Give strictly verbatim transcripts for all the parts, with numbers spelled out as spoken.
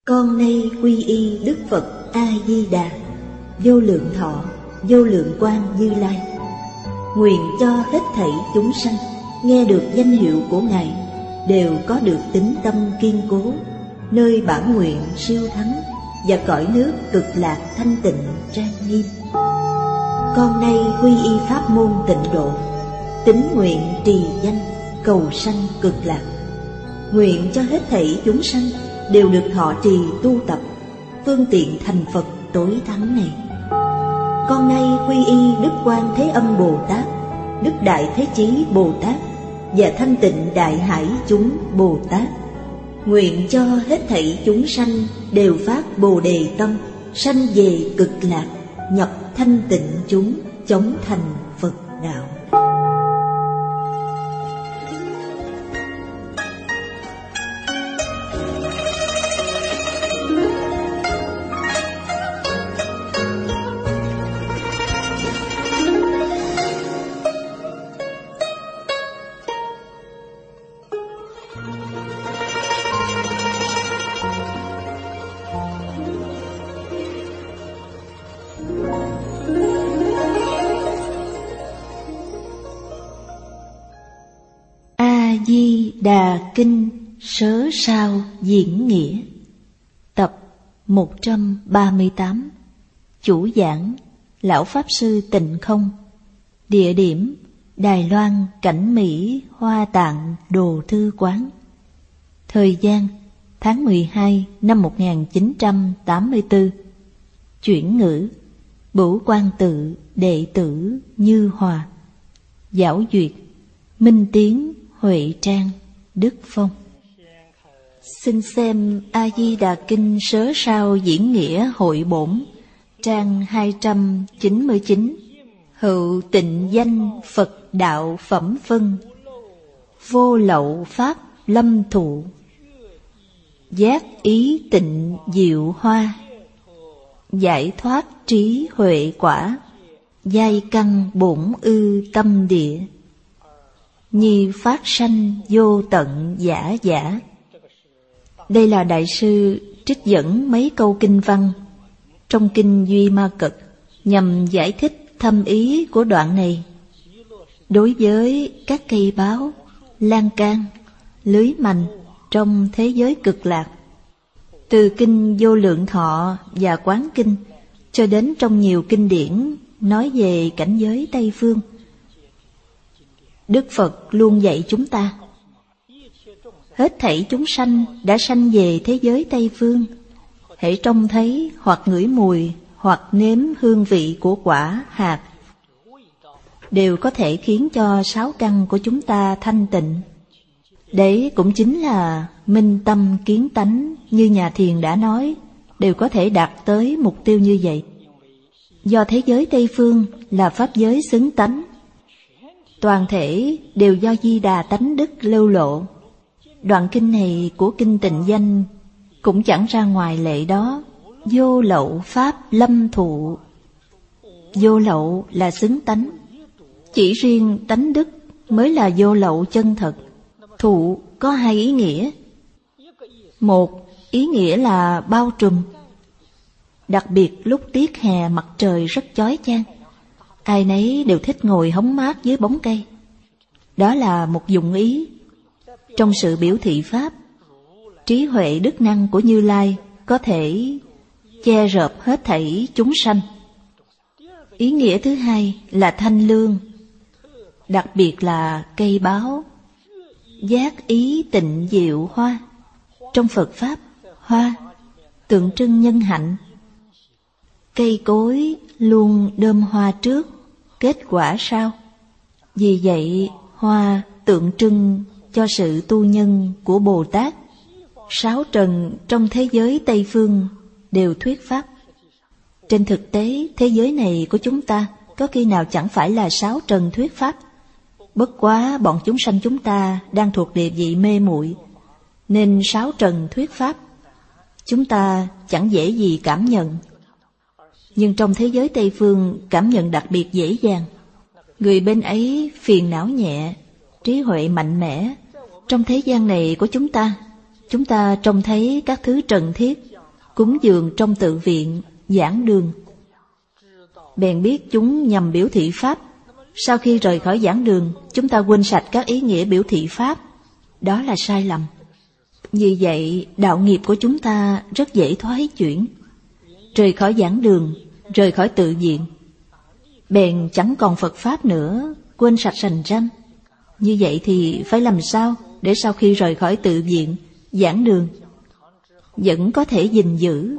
Con nay quy y Đức Phật A-di-đà, vô lượng thọ, vô lượng quang Như Lai. Nguyện cho hết thảy chúng sanh nghe được danh hiệu của Ngài đều có được tín tâm kiên cố, nơi bản nguyện siêu thắng và cõi nước cực lạc thanh tịnh trang nghiêm. Con nay quy y pháp môn tịnh độ, tín nguyện trì danh cầu sanh cực lạc. Nguyện cho hết thảy chúng sanh đều được thọ trì tu tập phương tiện thành Phật tối thắng này. Con nay quy y Đức Quan Thế Âm Bồ Tát, Đức Đại Thế Chí Bồ Tát và Thanh Tịnh Đại Hải chúng Bồ Tát. Nguyện cho hết thảy chúng sanh đều phát Bồ Đề tâm, sanh về cực lạc, nhập thanh tịnh chúng, chóng thành Phật đạo. A-di-đà Kinh Sớ Sao Diễn Nghĩa. Tập một trăm ba mươi tám. Chủ giảng Lão Pháp Sư Tịnh Không. Địa điểm Đài Loan, Cảnh Mỹ, Hoa Tạng, Đồ Thư Quán. Thời gian tháng mười hai năm một nghìn chín trăm tám mươi tư. Chuyển ngữ Bửu Quan Tự, đệ tử Như Hòa. Giảo duyệt Minh Tiến, Huệ Trang, Đức Phong. Xin xem A-di-đà Kinh Sớ Sao Diễn Nghĩa Hội Bổn, trang hai trăm chín mươi chín. Hữu tịnh danh Phật đạo phẩm phân, vô lậu pháp lâm thụ, giác ý tịnh diệu hoa, giải thoát trí huệ quả, giai căn bổn ư tâm địa, nhi phát sanh vô tận giả giả. Đây là đại sư trích dẫn mấy câu kinh văn trong kinh Duy Ma Cật nhằm giải thích thâm ý của đoạn này đối với các cây báo, lan can, lưới mành trong thế giới cực lạc. Từ kinh Vô Lượng Thọ và Quán Kinh cho đến trong nhiều kinh điển nói về cảnh giới Tây Phương, Đức Phật luôn dạy chúng ta hết thảy chúng sanh đã sanh về thế giới Tây Phương, hễ trông thấy hoặc ngửi mùi hoặc nếm hương vị của quả hạt đều có thể khiến cho sáu căn của chúng ta thanh tịnh. Đấy cũng chính là minh tâm kiến tánh, như nhà thiền đã nói, đều có thể đạt tới mục tiêu như vậy. Do thế giới Tây Phương là pháp giới xứng tánh, toàn thể đều do Di Đà tánh đức lưu lộ. Đoạn kinh này của kinh Tịnh Danh cũng chẳng ra ngoài lệ đó. Vô lậu pháp lâm thụ. Vô lậu là xứng tánh, chỉ riêng tánh đức mới là vô lậu chân thật. Thụ có hai ý nghĩa. Một, ý nghĩa là bao trùm, đặc biệt lúc tiết hè mặt trời rất chói chang, ai nấy đều thích ngồi hóng mát dưới bóng cây. Đó là một dụng ý. Trong sự biểu thị pháp, trí huệ đức năng của Như Lai có thể che rợp hết thảy chúng sanh. Ý nghĩa thứ hai là thanh lương, đặc biệt là cây báo. Giác ý tịnh diệu hoa. Trong Phật Pháp, hoa tượng trưng nhân hạnh. Cây cối luôn đơm hoa trước, kết quả sau. Vì vậy, hoa tượng trưng cho sự tu nhân của Bồ Tát. Sáu trần trong thế giới Tây Phương đều thuyết Pháp. Trên thực tế, thế giới này của chúng ta có khi nào chẳng phải là sáu trần thuyết Pháp. Bất quá bọn chúng sanh chúng ta đang thuộc địa vị mê muội, nên sáu trần thuyết Pháp chúng ta chẳng dễ gì cảm nhận. Nhưng trong thế giới Tây Phương cảm nhận đặc biệt dễ dàng. Người bên ấy phiền não nhẹ, trí huệ mạnh mẽ. Trong thế gian này của chúng ta, chúng ta trông thấy các thứ trần thiết cúng dường trong tự viện, giảng đường. Bèn biết chúng nhằm biểu thị Pháp. Sau khi rời khỏi giảng đường, chúng ta quên sạch các ý nghĩa biểu thị Pháp. Đó là sai lầm. Vì vậy, đạo nghiệp của chúng ta rất dễ thoái chuyển. Rời khỏi giảng đường, rời khỏi tự viện, bèn chẳng còn Phật Pháp nữa, quên sạch sành ranh. Như vậy thì phải làm sao để sau khi rời khỏi tự viện, giảng đường, vẫn có thể gìn giữ?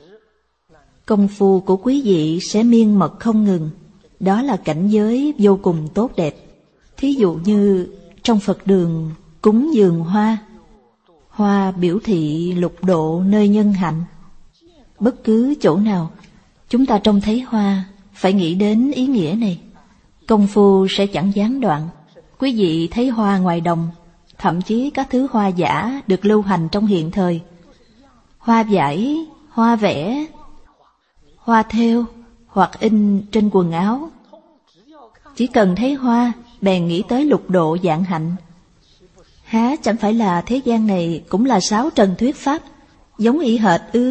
Công phu của quý vị sẽ miên mật không ngừng. Đó là cảnh giới vô cùng tốt đẹp. Thí dụ như trong Phật đường cúng dường hoa. Hoa biểu thị lục độ nơi nhân hạnh. Bất cứ chỗ nào chúng ta trông thấy hoa, phải nghĩ đến ý nghĩa này. Công phu sẽ chẳng gián đoạn. Quý vị thấy hoa ngoài đồng, thậm chí các thứ hoa giả được lưu hành trong hiện thời. Hoa vải, hoa vẽ, hoa thêu hoặc in trên quần áo. Chỉ cần thấy hoa, bèn nghĩ tới lục độ vạn hạnh. Há chẳng phải là thế gian này cũng là sáu trần thuyết Pháp, giống y hệt ư?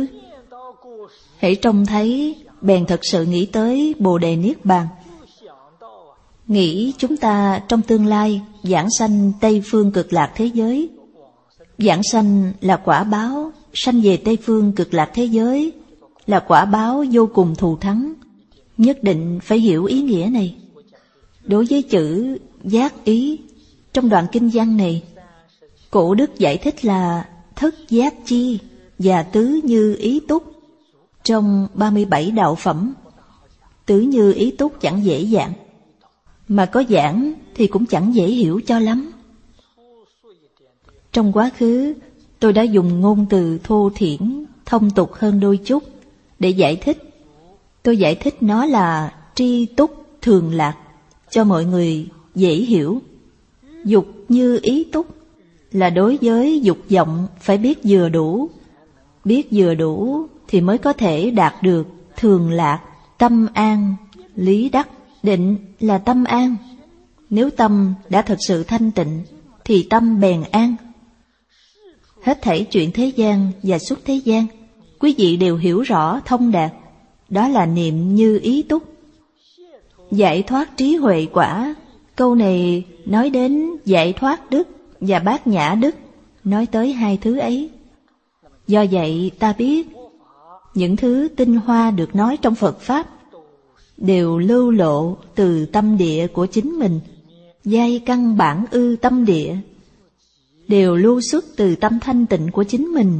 Hễ trông thấy, bèn thật sự nghĩ tới Bồ Đề Niết Bàn. Nghĩ chúng ta trong tương lai giảng sanh Tây Phương Cực Lạc thế giới. Giảng sanh là quả báo, sanh về Tây Phương Cực Lạc thế giới là quả báo vô cùng thù thắng. Nhất định phải hiểu ý nghĩa này. Đối với chữ giác ý, trong đoạn kinh văn này, Cổ Đức giải thích là thất giác chi và tứ như ý túc. Trong ba mươi bảy đạo phẩm, tứ như ý túc chẳng dễ dàng, mà có giảng thì cũng chẳng dễ hiểu cho lắm. Trong quá khứ, tôi đã dùng ngôn từ thô thiển, thông tục hơn đôi chút để giải thích. Tôi giải thích nó là tri túc thường lạc, cho mọi người dễ hiểu. Dục như ý túc là đối với dục vọng phải biết vừa đủ. Biết vừa đủ thì mới có thể đạt được thường lạc, tâm an, lý đắc. Định là tâm an. Nếu tâm đã thật sự thanh tịnh thì tâm bèn an. Hết thảy chuyện thế gian và xuất thế gian, quý vị đều hiểu rõ thông đạt. Đó là niệm như ý túc. Giải thoát trí huệ quả, câu này nói đến giải thoát đức và bát nhã đức, nói tới hai thứ ấy. Do vậy ta biết, những thứ tinh hoa được nói trong Phật Pháp đều lưu lộ từ tâm địa của chính mình. Giai căn bản ư tâm địa đều lưu xuất từ tâm thanh tịnh của chính mình.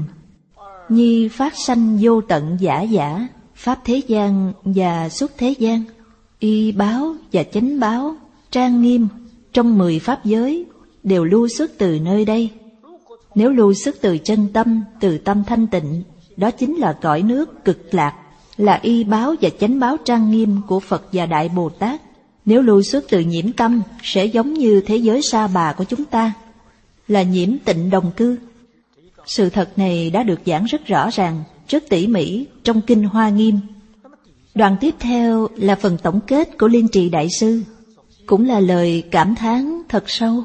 Nhi phát sanh vô tận giả giả, pháp thế gian và xuất thế gian, y báo và chánh báo, trang nghiêm trong mười pháp giới đều lưu xuất từ nơi đây. Nếu lưu xuất từ chân tâm, từ tâm thanh tịnh, đó chính là cõi nước cực lạc, là y báo và chánh báo trang nghiêm của Phật và Đại Bồ Tát. Nếu lưu xuất từ nhiễm tâm, sẽ giống như thế giới Sa Bà của chúng ta, là nhiễm tịnh đồng cư. Sự thật này đã được giảng rất rõ ràng, rất tỉ mỉ trong Kinh Hoa Nghiêm. Đoạn tiếp theo là phần tổng kết của Liên Trì Đại Sư, cũng là lời cảm thán thật sâu.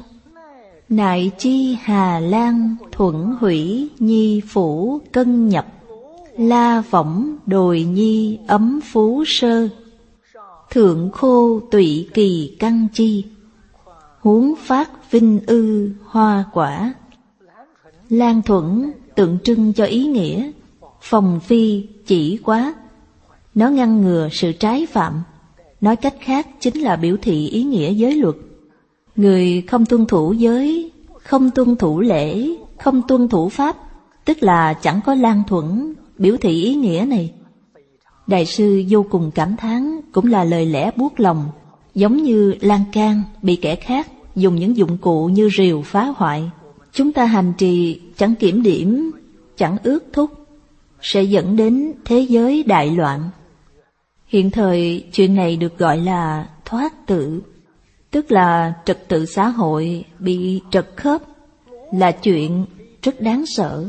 Nại chi Hà Lan thuận hủy nhi phủ cân nhập, la võng đồi nhi ấm phú sơ, thượng khô tụy kỳ căn chi, huống phát vinh ư hoa quả. Lan thuẫn tượng trưng cho ý nghĩa, phòng phi chỉ quá, nó ngăn ngừa sự trái phạm. Nói cách khác chính là biểu thị ý nghĩa giới luật. Người không tuân thủ giới, không tuân thủ lễ, không tuân thủ pháp, tức là chẳng có lan thuẫn, biểu thị ý nghĩa này. Đại sư vô cùng cảm thán, cũng là lời lẽ buốt lòng, giống như lan can bị kẻ khác dùng những dụng cụ như rìu phá hoại. Chúng ta hành trì chẳng kiểm điểm, chẳng ước thúc, sẽ dẫn đến thế giới đại loạn. Hiện thời chuyện này được gọi là thoát tự, tức là trật tự xã hội bị trật khớp, là chuyện rất đáng sợ.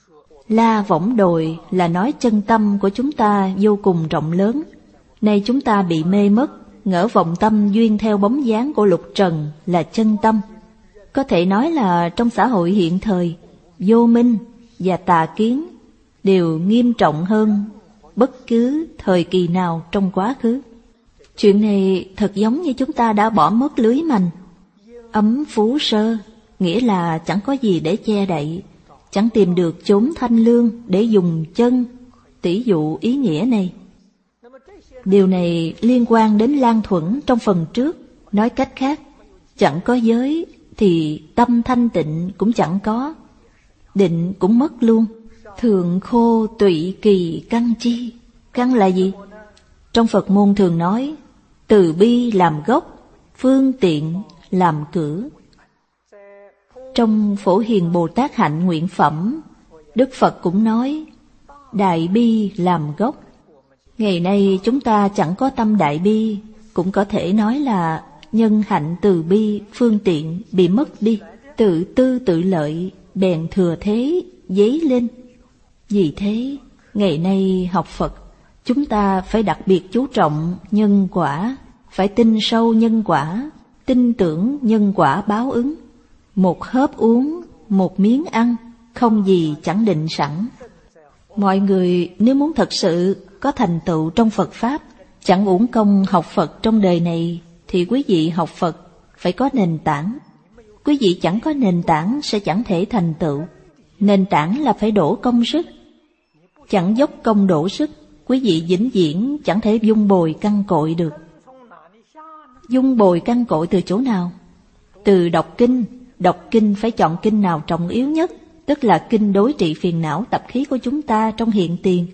La võng đồi là nói chân tâm của chúng ta vô cùng rộng lớn. Nay chúng ta bị mê mất, ngỡ vọng tâm duyên theo bóng dáng của lục trần là chân tâm. Có thể nói là trong xã hội hiện thời, vô minh và tà kiến đều nghiêm trọng hơn bất cứ thời kỳ nào trong quá khứ. Chuyện này thật giống như chúng ta đã bỏ mất lưới mành. Ấm phú sơ, nghĩa là chẳng có gì để che đậy, chẳng tìm được chốn thanh lương để dùng chân. Tỷ dụ ý nghĩa này. Điều này liên quan đến lan thuẫn trong phần trước. Nói cách khác, chẳng có giới thì tâm thanh tịnh cũng chẳng có, định cũng mất luôn. Thượng khô tụy kỳ căn chi. Căn là gì? Trong Phật môn thường nói từ bi làm gốc, phương tiện làm cửa. Trong Phổ Hiền Bồ Tát Hạnh Nguyện Phẩm, Đức Phật cũng nói đại bi làm gốc. Ngày nay chúng ta chẳng có tâm đại bi, cũng có thể nói là nhân hạnh từ bi phương tiện bị mất đi, tự tư tự lợi bèn thừa thế dấy lên. Vì thế, ngày nay học Phật, chúng ta phải đặc biệt chú trọng nhân quả, phải tin sâu nhân quả, tin tưởng nhân quả báo ứng. Một hớp uống, một miếng ăn, không gì chẳng định sẵn. Mọi người nếu muốn thật sự có thành tựu trong Phật Pháp, chẳng uổng công học Phật trong đời này, thì quý vị học Phật phải có nền tảng. Quý vị chẳng có nền tảng sẽ chẳng thể thành tựu. Nền tảng là phải đổ công sức. Chẳng dốc công đổ sức, quý vị vĩnh viễn chẳng thể dung bồi căn cội được. Dung bồi căn cội từ chỗ nào? Từ đọc kinh. Đọc kinh phải chọn kinh nào trọng yếu nhất, tức là kinh đối trị phiền não tập khí của chúng ta trong hiện tiền.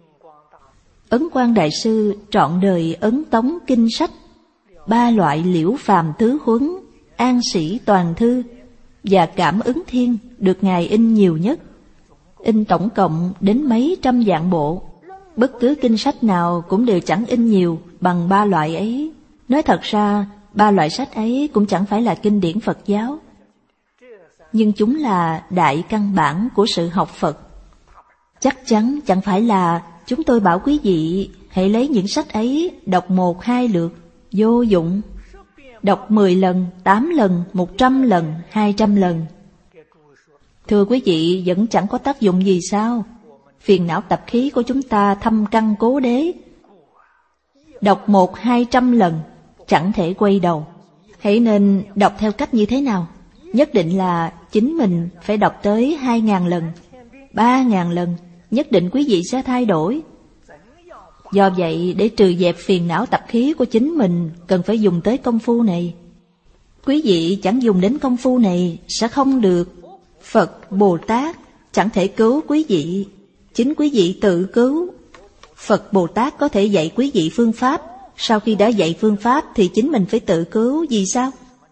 Ấn Quang Đại Sư trọn đời ấn tống kinh sách, ba loại liễu phàm tứ huấn, an sĩ toàn thư và cảm ứng thiên được Ngài in nhiều nhất. In tổng cộng đến mấy trăm vạn bộ. Bất cứ kinh sách nào cũng đều chẳng in nhiều bằng ba loại ấy. Nói thật ra, ba loại sách ấy cũng chẳng phải là kinh điển Phật giáo, nhưng chúng là đại căn bản của sự học Phật. Chắc chắn chẳng phải là chúng tôi bảo quý vị hãy lấy những sách ấy đọc một hai lượt, vô dụng. Đọc mười lần, tám lần, một trăm lần, hai trăm lần. Thưa quý vị, vẫn chẳng có tác dụng gì sao? Phiền não tập khí của chúng ta thâm căn cố đế. Đọc một hai trăm lần, chẳng thể quay đầu. Hãy nên đọc theo cách như thế nào? Nhất định là chính mình phải đọc tới hai ngàn lần, ba ngàn lần, nhất định quý vị sẽ thay đổi. Do vậy, để trừ dẹp phiền não tập khí của chính mình, cần phải dùng tới công phu này. Quý vị chẳng dùng đến công phu này sẽ không được. Phật, Bồ Tát chẳng thể cứu quý vị, chính quý vị tự cứu. Phật, Bồ Tát có thể dạy quý vị phương pháp, sau khi đã dạy phương pháp thì chính mình phải tự cứu. Vì sao?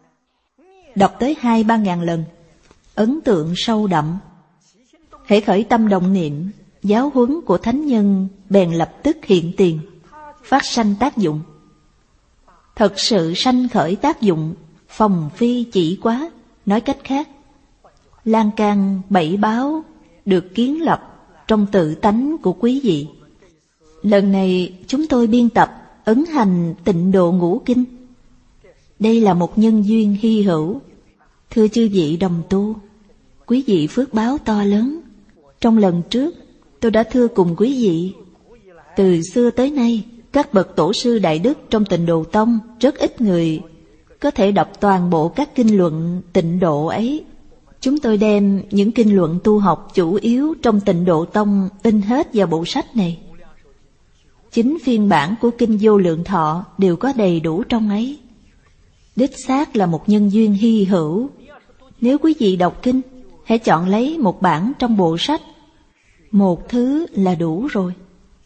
Đọc tới hai ba ngàn lần, ấn tượng sâu đậm. Hễ khởi tâm động niệm, giáo huấn của thánh nhân bèn lập tức hiện tiền, phát sanh tác dụng. Thật sự sanh khởi tác dụng, phòng phi chỉ quá. Nói cách khác, lan can bảy báo được kiến lập trong tự tánh của quý vị. Lần này chúng tôi biên tập ấn hành Tịnh Độ Ngũ Kinh. Đây là một nhân duyên hy hữu. Thưa chư vị đồng tu, quý vị phước báo to lớn. Trong lần trước tôi đã thưa cùng quý vị, từ xưa tới nay các bậc tổ sư đại đức trong Tịnh Độ Tông rất ít người có thể đọc toàn bộ các kinh luận Tịnh Độ ấy. Chúng tôi đem những kinh luận tu học chủ yếu trong Tịnh Độ Tông in hết vào bộ sách này. Chính phiên bản của kinh Vô Lượng Thọ đều có đầy đủ trong ấy. Đích xác là một nhân duyên hy hữu. Nếu quý vị đọc kinh, hãy chọn lấy một bản trong bộ sách. Một thứ là đủ rồi.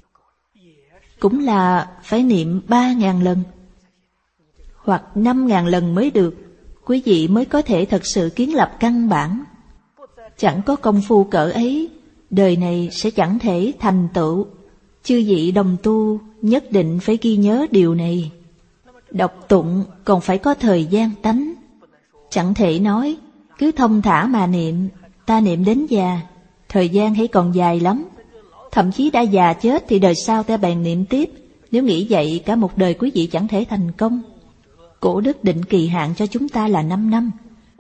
Cũng là phải niệm ba ngàn lần, hoặc năm ngàn lần mới được, quý vị mới có thể thật sự kiến lập căn bản. Chẳng có công phu cỡ ấy, đời này sẽ chẳng thể thành tựu. Chư vị đồng tu nhất định phải ghi nhớ điều này. Đọc tụng còn phải có thời gian tánh. Chẳng thể nói cứ thông thả mà niệm, ta niệm đến già, thời gian hãy còn dài lắm. Thậm chí đã già chết thì đời sau ta bèn niệm tiếp. Nếu nghĩ vậy cả một đời quý vị chẳng thể thành công. Cổ đức định kỳ hạn cho chúng ta là năm năm.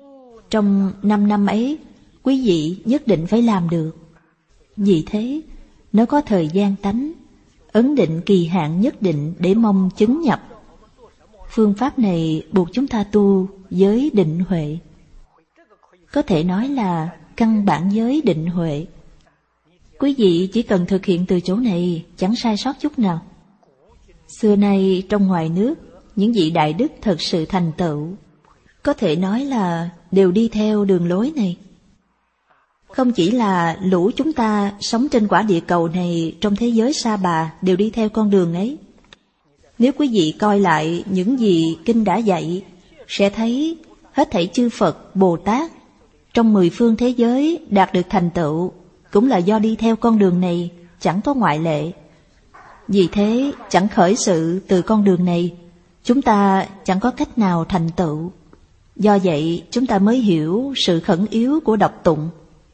Trong năm năm ấy, quý vị nhất định phải làm được. Vì thế, nó có thời gian tánh, ấn định kỳ hạn nhất định để mong chứng nhập. Phương pháp này buộc chúng ta tu giới định huệ, có thể nói là căn bản giới định huệ. Quý vị chỉ cần thực hiện từ chỗ này chẳng sai sót chút nào. Xưa nay trong ngoài nước, những vị đại đức thật sự thành tựu, có thể nói là đều đi theo đường lối này. Không chỉ là lũ chúng ta sống trên quả địa cầu này trong thế giới sa bà đều đi theo con đường ấy. Nếu quý vị coi lại những gì Kinh đã dạy, sẽ thấy hết thảy chư Phật, Bồ Tát trong mười phương thế giới đạt được thành tựu cũng là do đi theo con đường này, chẳng có ngoại lệ. Vì thế, chẳng khởi sự từ con đường này, chúng ta chẳng có cách nào thành tựu. Do vậy, chúng ta mới hiểu sự khẩn yếu của đọc tụng.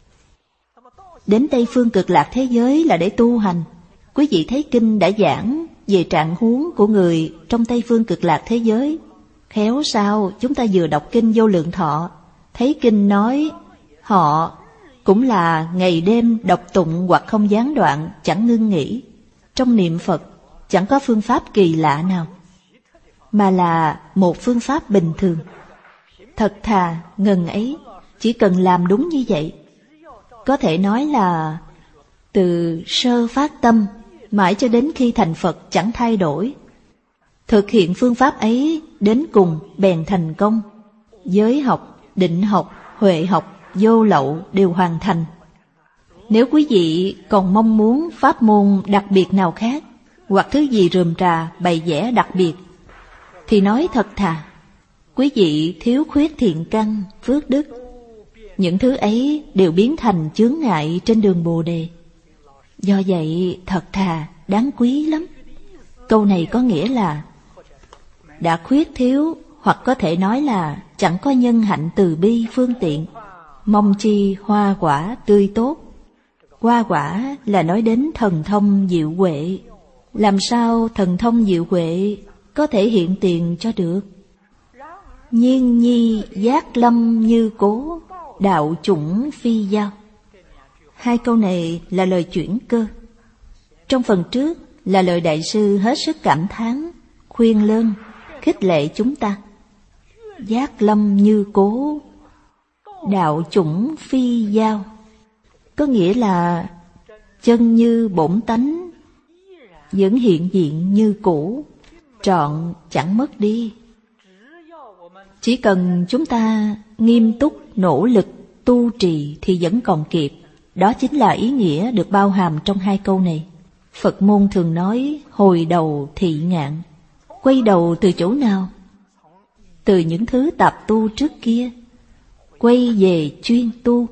Đến Tây phương cực lạc thế giới là để tu hành. Quý vị thấy Kinh đã giảng về trạng huống của người trong Tây phương cực lạc thế giới. Khéo sao chúng ta vừa đọc Kinh Vô Lượng Thọ, thấy Kinh nói họ cũng là ngày đêm đọc tụng hoặc không gián đoạn, chẳng ngưng nghỉ. Trong niệm Phật chẳng có phương pháp kỳ lạ nào, mà là một phương pháp bình thường. Thật thà, ngần ấy, chỉ cần làm đúng như vậy. Có thể nói là từ sơ phát tâm mãi cho đến khi thành Phật chẳng thay đổi. Thực hiện phương pháp ấy đến cùng bèn thành công. Giới học, định học, huệ học, vô lậu đều hoàn thành. Nếu quý vị còn mong muốn pháp môn đặc biệt nào khác, hoặc thứ gì rườm rà, bày vẽ đặc biệt, thì nói thật thà, quý vị thiếu khuyết thiện căn, phước đức. Những thứ ấy đều biến thành chướng ngại trên đường Bồ Đề. Do vậy, thật thà, đáng quý lắm. Câu này có nghĩa là đã khuyết thiếu, hoặc có thể nói là chẳng có nhân hạnh từ bi phương tiện, mong chi hoa quả tươi tốt. Hoa quả là nói đến thần thông diệu huệ. Làm sao thần thông diệu huệ có thể hiện tiền cho được? Nhiên nhi giác lâm như cố, đạo chủng phi giao. Hai câu này là lời chuyển cơ. Trong phần trước là lời đại sư hết sức cảm thán, khuyên lơn, khích lệ chúng ta. Giác lâm như cố, đạo chủng phi giao, có nghĩa là chân như bổn tánh, vẫn hiện diện như cũ, trọn chẳng mất đi. Chỉ cần chúng ta nghiêm túc nỗ lực tu trì thì vẫn còn kịp. Đó chính là ý nghĩa được bao hàm trong hai câu này. Phật môn thường nói hồi đầu thị ngạn. Quay đầu từ chỗ nào? Từ những thứ tạp tu trước kia, quay về chuyên tu.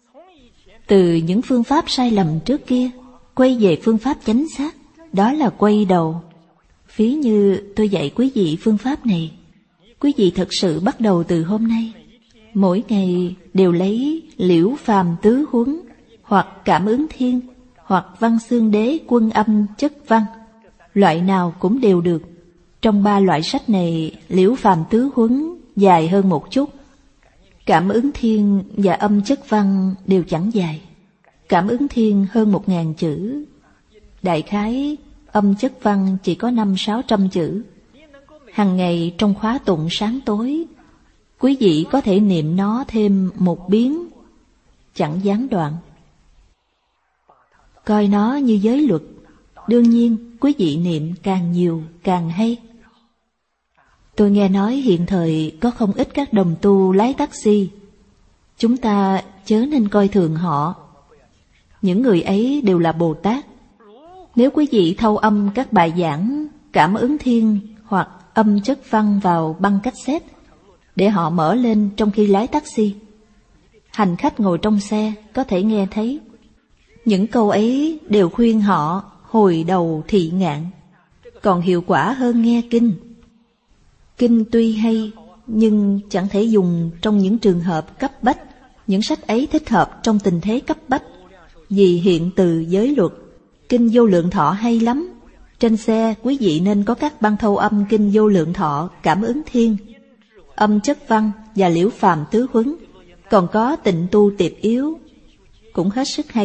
Từ những phương pháp sai lầm trước kia, quay về phương pháp chánh xác. Đó là quay đầu. Ví như tôi dạy quý vị phương pháp này, quý vị thật sự bắt đầu từ hôm nay, mỗi ngày đều lấy Liễu Phàm Tứ Huấn, hoặc Cảm Ứng Thiên, hoặc Văn Xương Đế Quân Âm Chất Văn, loại nào cũng đều được. Trong ba loại sách này, Liễu Phàm Tứ Huấn dài hơn một chút. Cảm Ứng Thiên và Âm Chất Văn đều chẳng dài. Cảm Ứng Thiên hơn một ngàn chữ. Đại khái, Âm Chất Văn chỉ có năm sáu trăm chữ. Hằng ngày trong khóa tụng sáng tối, quý vị có thể niệm nó thêm một biến, chẳng gián đoạn. Coi nó như giới luật, đương nhiên quý vị niệm càng nhiều càng hay. Tôi nghe nói hiện thời có không ít các đồng tu lái taxi. Chúng ta chớ nên coi thường họ. Những người ấy đều là Bồ Tát. Nếu quý vị thâu âm các bài giảng Cảm Ứng Thiên hoặc Âm Chất Văn vào băng cassette để họ mở lên trong khi lái taxi, hành khách ngồi trong xe có thể nghe thấy. Những câu ấy đều khuyên họ hồi đầu thị ngạn, còn hiệu quả hơn nghe kinh. Kinh tuy hay, nhưng chẳng thể dùng trong những trường hợp cấp bách. Những sách ấy thích hợp trong tình thế cấp bách, vì hiện từ giới luật. Kinh Vô Lượng Thọ hay lắm. Trên xe quý vị nên có các băng thâu âm Kinh Vô Lượng Thọ, Cảm Ứng Thiên, Âm Chất Văn và Liễu Phàm Tứ Huấn. Còn có Tịnh Tu Tiệp Yếu cũng hết sức hay.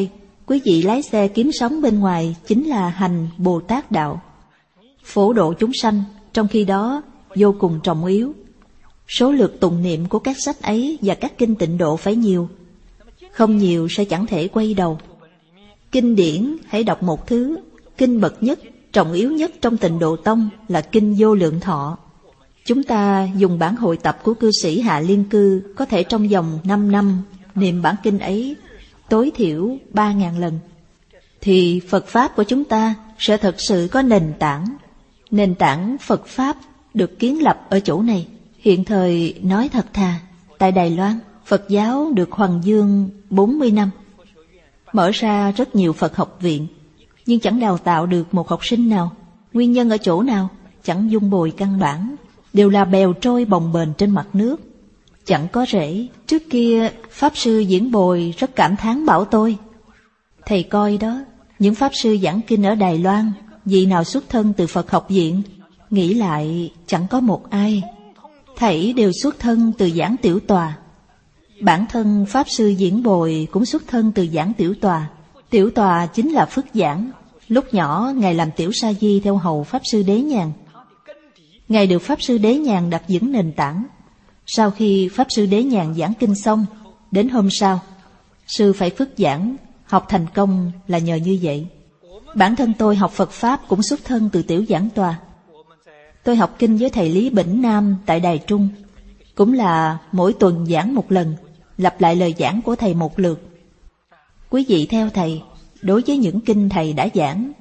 Quý vị lái xe kiếm sống bên ngoài chính là hành Bồ Tát đạo. Phổ độ chúng sanh, trong khi đó vô cùng trọng yếu. Số lượt tụng niệm của các sách ấy và các kinh tịnh độ phải nhiều. Không nhiều sẽ chẳng thể quay đầu. Kinh điển hãy đọc một thứ. Kinh bậc nhất, trọng yếu nhất trong Tịnh Độ Tông là Kinh Vô Lượng Thọ. Chúng ta dùng bản hội tập của cư sĩ Hạ Liên Cư có thể trong vòng năm năm niệm bản kinh ấy tối thiểu ba ngàn lần. Thì Phật Pháp của chúng ta sẽ thật sự có nền tảng. Nền tảng Phật Pháp được kiến lập ở chỗ này. Hiện thời nói thật thà, tại Đài Loan, Phật giáo được hoằng dương bốn mươi năm. Mở ra rất nhiều Phật học viện, nhưng chẳng đào tạo được một học sinh nào. Nguyên nhân ở chỗ nào? Chẳng dung bồi căn bản, đều là bèo trôi bồng bềnh trên mặt nước, chẳng có rễ. Trước kia Pháp Sư Diễn Bồi rất cảm thán bảo tôi: thầy coi đó, những Pháp Sư giảng kinh ở Đài Loan, vị nào xuất thân từ Phật học viện? Nghĩ lại chẳng có một ai, thảy đều xuất thân từ giảng tiểu tòa. Bản thân Pháp Sư Diễn Bồi cũng xuất thân từ giảng tiểu tòa. Tiểu tòa chính là Phước Giảng. Lúc nhỏ Ngài làm tiểu sa di theo hầu Pháp Sư Đế Nhàn. Ngài được Pháp Sư Đế Nhàn đặt vững nền tảng. Sau khi Pháp Sư Đế Nhàn giảng kinh xong, đến hôm sau, sư phải Phước Giảng. Học thành công là nhờ như vậy. Bản thân tôi học Phật Pháp cũng xuất thân từ tiểu giảng tòa. Tôi học kinh với thầy Lý Bỉnh Nam tại Đài Trung, cũng là mỗi tuần giảng một lần, lặp lại lời giảng của thầy một lượt. Quý vị theo thầy, đối với những kinh thầy đã giảng,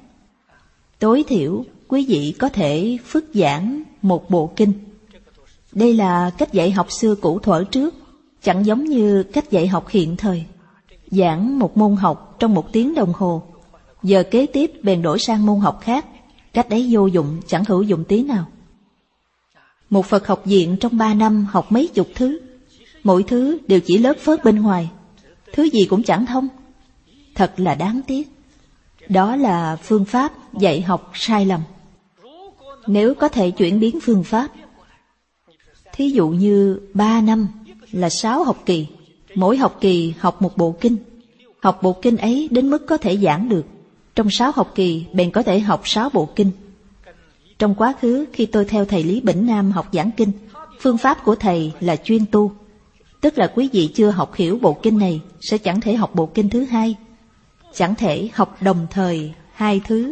tối thiểu quý vị có thể phước giảng một bộ kinh. Đây là cách dạy học xưa cũ thuở trước, chẳng giống như cách dạy học hiện thời. Giảng một môn học trong một tiếng đồng hồ, giờ kế tiếp bèn đổi sang môn học khác. Cách ấy vô dụng, chẳng hữu dụng tí nào. Một Phật học viện trong ba năm học mấy chục thứ, mỗi thứ đều chỉ lớt phớt bên ngoài, thứ gì cũng chẳng thông. Thật là đáng tiếc. Đó là phương pháp dạy học sai lầm. Nếu có thể chuyển biến phương pháp, thí dụ như ba năm là sáu học kỳ, mỗi học kỳ học một bộ kinh. Học bộ kinh ấy đến mức có thể giảng được. Trong sáu học kỳ bèn có thể học sáu bộ kinh. Trong quá khứ khi tôi theo thầy Lý Bỉnh Nam học giảng kinh, phương pháp của thầy là chuyên tu. Tức là quý vị chưa học hiểu bộ kinh này sẽ chẳng thể học bộ kinh thứ hai, chẳng thể học đồng thời hai thứ.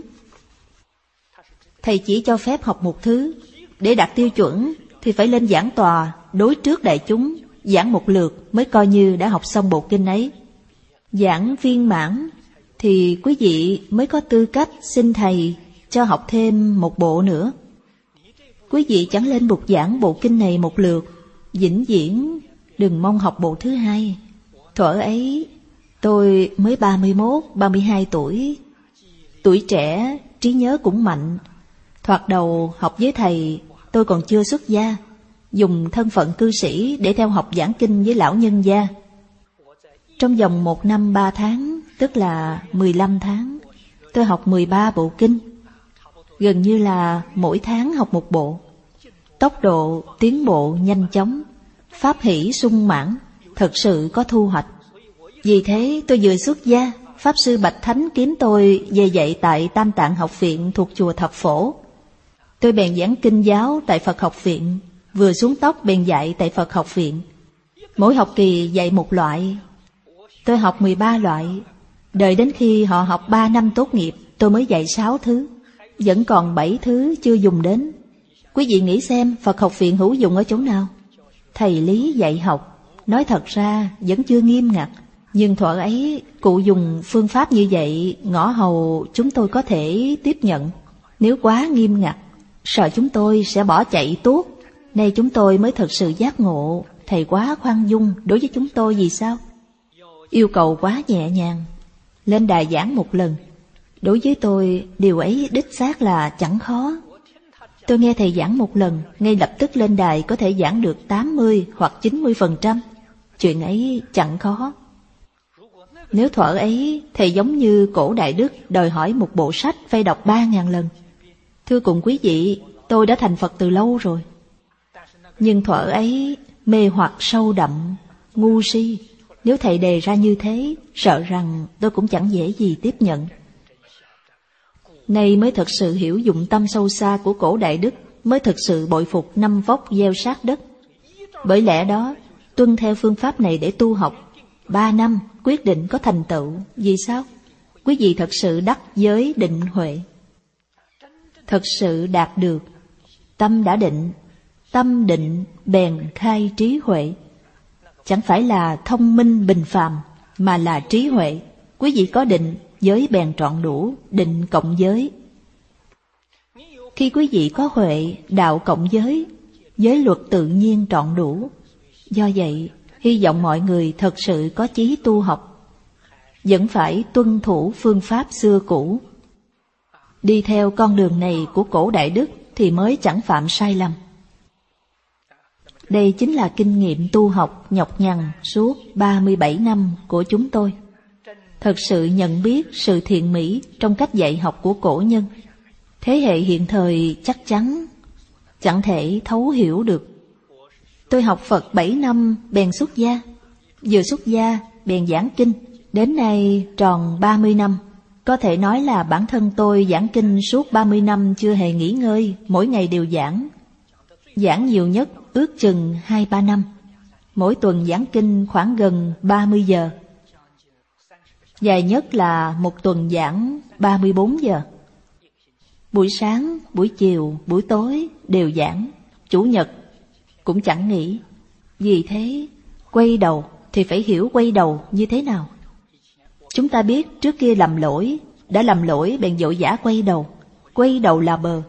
Thầy chỉ cho phép học một thứ. Để đạt tiêu chuẩn thì phải lên giảng tòa, đối trước đại chúng, giảng một lượt mới coi như đã học xong bộ kinh ấy. Giảng viên mãn thì quý vị mới có tư cách xin thầy cho học thêm một bộ nữa. Quý vị chẳng lên bục giảng bộ kinh này một lượt, vĩnh viễn đừng mong học bộ thứ hai. Thuở ấy tôi mới ba mươi mốt, ba mươi hai tuổi, tuổi trẻ, trí nhớ cũng mạnh. Thoạt đầu học với thầy tôi còn chưa xuất gia, dùng thân phận cư sĩ để theo học giảng kinh với lão nhân gia. Trong vòng một năm ba tháng, tức là mười lăm tháng, tôi học mười ba bộ kinh. Gần như là mỗi tháng học một bộ. Tốc độ tiến bộ nhanh chóng, pháp hỷ sung mãn, thật sự có thu hoạch. Vì thế tôi vừa xuất gia, Pháp Sư Bạch Thánh kiếm tôi về dạy tại Tam Tạng học viện thuộc chùa Thập Phổ. Tôi bèn giảng kinh giáo tại Phật học viện, vừa xuống tóc bèn dạy tại Phật học viện. Mỗi học kỳ dạy một loại. Tôi học mười ba loại. Đợi đến khi họ học ba năm tốt nghiệp, tôi mới dạy sáu thứ. Vẫn còn bảy thứ chưa dùng đến. Quý vị nghĩ xem Phật học viện hữu dụng ở chỗ nào? Thầy Lý dạy học, nói thật ra vẫn chưa nghiêm ngặt. Nhưng thuở ấy cụ dùng phương pháp như vậy, ngõ hầu chúng tôi có thể tiếp nhận. Nếu quá nghiêm ngặt, sợ chúng tôi sẽ bỏ chạy tuốt. Nay chúng tôi mới thật sự giác ngộ, thầy quá khoan dung đối với chúng tôi vì sao? Yêu cầu quá nhẹ nhàng. Lên đài giảng một lần, đối với tôi điều ấy đích xác là chẳng khó. Tôi nghe thầy giảng một lần, ngay lập tức lên đài có thể giảng được tám mươi hoặc chín mươi phần trăm. Chuyện ấy chẳng khó. Nếu thuở ấy thầy giống như cổ Đại Đức đòi hỏi một bộ sách phải đọc ba ngàn lần, thưa cùng quý vị, tôi đã thành Phật từ lâu rồi. Nhưng thuở ấy mê hoặc sâu đậm, ngu si, Nếu thầy đề ra như thế, sợ rằng tôi cũng chẳng dễ gì tiếp nhận. Nay mới thật sự hiểu dụng tâm sâu xa của cổ đại đức, mới thực sự bội phục năm vóc gieo sát đất. Bởi lẽ đó, tuân theo phương pháp này để tu học, ba năm quyết định có thành tựu. Vì sao? Quý vị thật sự đắc giới định huệ, thật sự đạt được. Tâm đã định, tâm định bèn khai trí huệ. Chẳng phải là thông minh bình phàm, mà là trí huệ. Quý vị có định, giới bèn trọn đủ, định cộng giới. Khi quý vị có huệ, đạo cộng giới, giới luật tự nhiên trọn đủ. Do vậy, hy vọng mọi người thật sự có chí tu học, vẫn phải tuân thủ phương pháp xưa cũ. Đi theo con đường này của cổ đại đức thì mới chẳng phạm sai lầm. Đây chính là kinh nghiệm tu học nhọc nhằn suốt ba mươi bảy năm của chúng tôi. Thật sự nhận biết sự thiện mỹ trong cách dạy học của cổ nhân. Thế hệ hiện thời chắc chắn chẳng thể thấu hiểu được. Tôi học Phật bảy năm bèn xuất gia, vừa xuất gia bèn giảng kinh, đến nay tròn ba mươi năm. Có thể nói là bản thân tôi giảng kinh suốt ba mươi năm chưa hề nghỉ ngơi, mỗi ngày đều giảng. Giảng nhiều nhất ước chừng hai ba năm, mỗi tuần giảng kinh khoảng gần ba mươi giờ. Dài nhất là một tuần giảng ba mươi bốn giờ. Buổi sáng, buổi chiều, buổi tối đều giảng, chủ nhật cũng chẳng nghỉ. Vì thế, quay đầu thì phải hiểu quay đầu như thế nào. Chúng ta biết trước kia làm lỗi, đã làm lỗi bèn vội vã quay đầu. Quay đầu là bờ.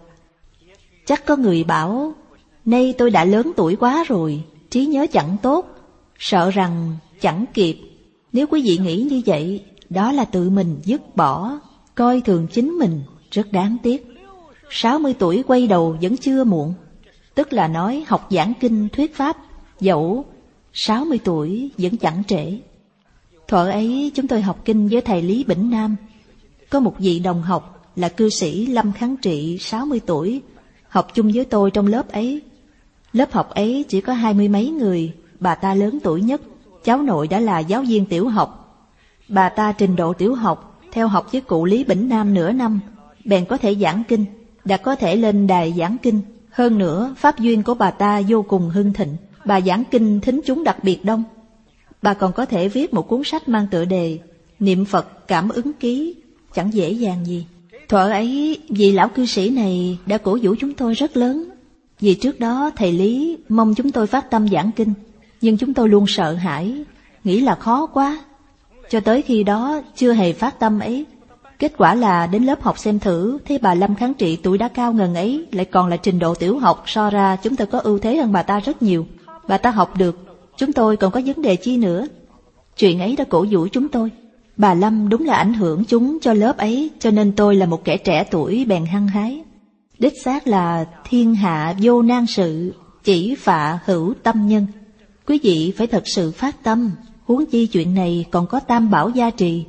Chắc có người bảo, nay tôi đã lớn tuổi quá rồi, trí nhớ chẳng tốt, sợ rằng chẳng kịp. Nếu quý vị nghĩ như vậy, đó là tự mình dứt bỏ, coi thường chính mình, rất đáng tiếc. sáu mươi tuổi quay đầu vẫn chưa muộn, tức là nói học giảng kinh thuyết pháp, dẫu sáu mươi tuổi vẫn chẳng trễ. Thuở ấy chúng tôi học kinh với thầy Lý Bỉnh Nam. Có một vị đồng học là cư sĩ Lâm Kháng Trị sáu mươi tuổi, học chung với tôi trong lớp ấy. Lớp học ấy chỉ có hai mươi mấy người, bà ta lớn tuổi nhất, cháu nội đã là giáo viên tiểu học. Bà ta trình độ tiểu học, theo học với cụ Lý Bỉnh Nam nửa năm, bèn có thể giảng kinh, đã có thể lên đài giảng kinh. Hơn nữa, pháp duyên của bà ta vô cùng hưng thịnh, bà giảng kinh thính chúng đặc biệt đông. Bà còn có thể viết một cuốn sách mang tựa đề Niệm Phật Cảm Ứng Ký, chẳng dễ dàng gì. Thuở ấy, vị lão cư sĩ này đã cổ vũ chúng tôi rất lớn. Vì trước đó thầy Lý mong chúng tôi phát tâm giảng kinh, nhưng chúng tôi luôn sợ hãi, nghĩ là khó quá. Cho tới khi đó chưa hề phát tâm ấy. Kết quả là đến lớp học xem thử, thấy bà Lâm Kháng Trị tuổi đã cao ngần ấy, lại còn là trình độ tiểu học, so ra chúng tôi có ưu thế hơn bà ta rất nhiều. Bà ta học được, chúng tôi còn có vấn đề chi nữa. Chuyện ấy đã cổ vũ chúng tôi. Bà Lâm đúng là ảnh hưởng chúng cho lớp ấy, cho nên tôi là một kẻ trẻ tuổi bèn hăng hái. Đích xác là thiên hạ vô nan sự, chỉ phạ hữu tâm nhân. Quý vị phải thật sự phát tâm, huống chi chuyện này còn có tam bảo gia trì.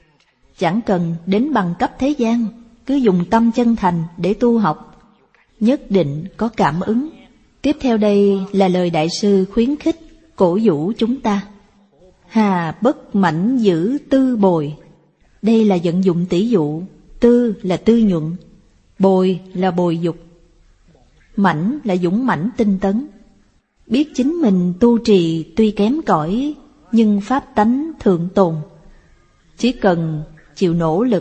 Chẳng cần đến bằng cấp thế gian, cứ dùng tâm chân thành để tu học, nhất định có cảm ứng. Tiếp theo đây là lời đại sư khuyến khích, cổ vũ chúng ta. Hà bất mãnh giữ tư bồi. Đây là vận dụng tỷ dụ, tư là tư nhuận, bồi là bồi dục, mãnh là dũng mãnh tinh tấn. Biết chính mình tu trì tuy kém cỏi, nhưng pháp tánh thượng tồn. Chỉ cần chịu nỗ lực,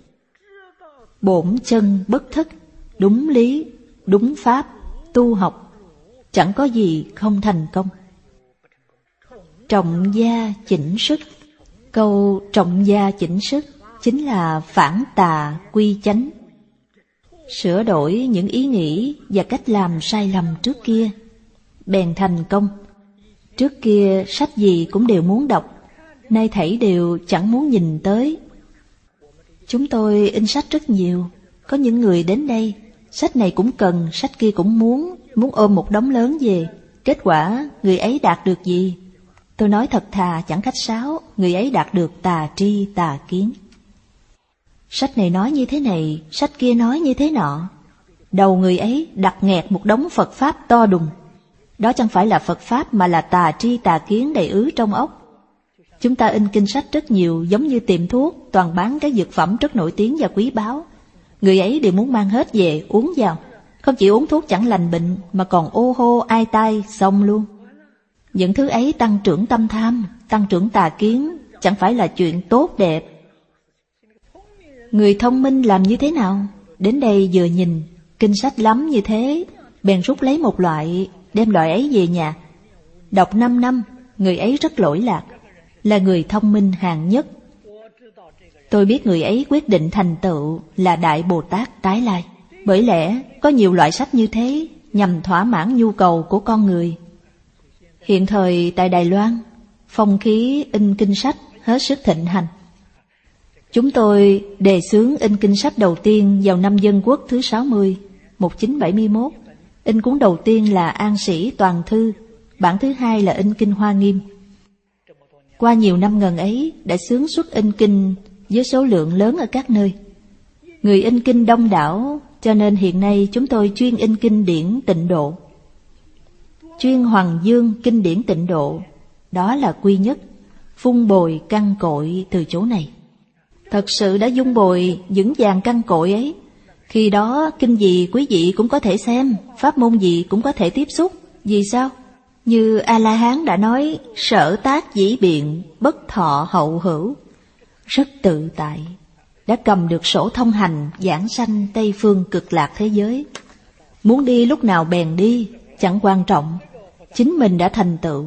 bổn chân bất thất, đúng lý, đúng pháp, tu học, chẳng có gì không thành công. Trọng gia chỉnh sức. Câu trọng gia chỉnh sức chính là phản tà quy chánh, sửa đổi những ý nghĩ và cách làm sai lầm trước kia, bèn thành công. Trước kia sách gì cũng đều muốn đọc, nay thảy đều chẳng muốn nhìn tới. Chúng tôi in sách rất nhiều, có những người đến đây, sách này cũng cần, sách kia cũng muốn, muốn ôm một đống lớn về. Kết quả, người ấy đạt được gì? Tôi nói thật thà chẳng khách sáo, người ấy đạt được tà tri tà kiến. Sách này nói như thế này, sách kia nói như thế nọ. Đầu người ấy đặt nghẹt một đống Phật Pháp to đùng. Đó chẳng phải là Phật Pháp mà là tà tri tà kiến đầy ứ trong óc. Chúng ta in kinh sách rất nhiều, giống như tiệm thuốc, toàn bán các dược phẩm rất nổi tiếng và quý báu. Người ấy đều muốn mang hết về uống vào. Không chỉ uống thuốc chẳng lành bệnh, mà còn ô hô ai tai xong luôn. Những thứ ấy tăng trưởng tâm tham, tăng trưởng tà kiến, chẳng phải là chuyện tốt đẹp. Người thông minh làm như thế nào? Đến đây vừa nhìn kinh sách lắm như thế, bèn rút lấy một loại, đem loại ấy về nhà. Đọc năm năm, người ấy rất lỗi lạc, là người thông minh hạng nhất. Tôi biết người ấy quyết định thành tựu là Đại Bồ Tát tái lai. Bởi lẽ có nhiều loại sách như thế nhằm thỏa mãn nhu cầu của con người. Hiện thời tại Đài Loan, phong khí in kinh sách hết sức thịnh hành. Chúng tôi đề xướng in kinh sách đầu tiên vào năm Dân Quốc thứ sáu mươi, một nghìn chín trăm bảy mươi mốt. In cuốn đầu tiên là An Sĩ Toàn Thư, bản thứ hai là in kinh Hoa Nghiêm. Qua nhiều năm ngần ấy đã xướng xuất in kinh với số lượng lớn ở các nơi. Người in kinh đông đảo, cho nên hiện nay chúng tôi chuyên in kinh điển Tịnh Độ. Chuyên Hoàng Dương kinh điển Tịnh Độ, đó là quy nhất, vun bồi căn cội từ chỗ này. Thật sự đã vun bồi vững vàng căn cội ấy. Khi đó kinh gì quý vị cũng có thể xem, pháp môn gì cũng có thể tiếp xúc. Vì sao? Như A-la-hán đã nói, sở tác dĩ biện, bất thọ hậu hữu. Rất tự tại, đã cầm được sổ thông hành giảng sanh Tây Phương Cực Lạc thế giới. Muốn đi lúc nào bèn đi, chẳng quan trọng. Chính mình đã thành tựu.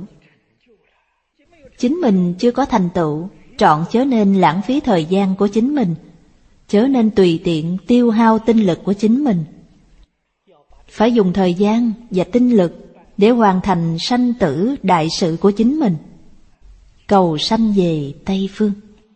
Chính mình chưa có thành tựu, trọn chớ nên lãng phí thời gian của chính mình, chớ nên tùy tiện tiêu hao tinh lực của chính mình. Phải dùng thời gian và tinh lực để hoàn thành sanh tử đại sự của chính mình, cầu sanh về Tây Phương.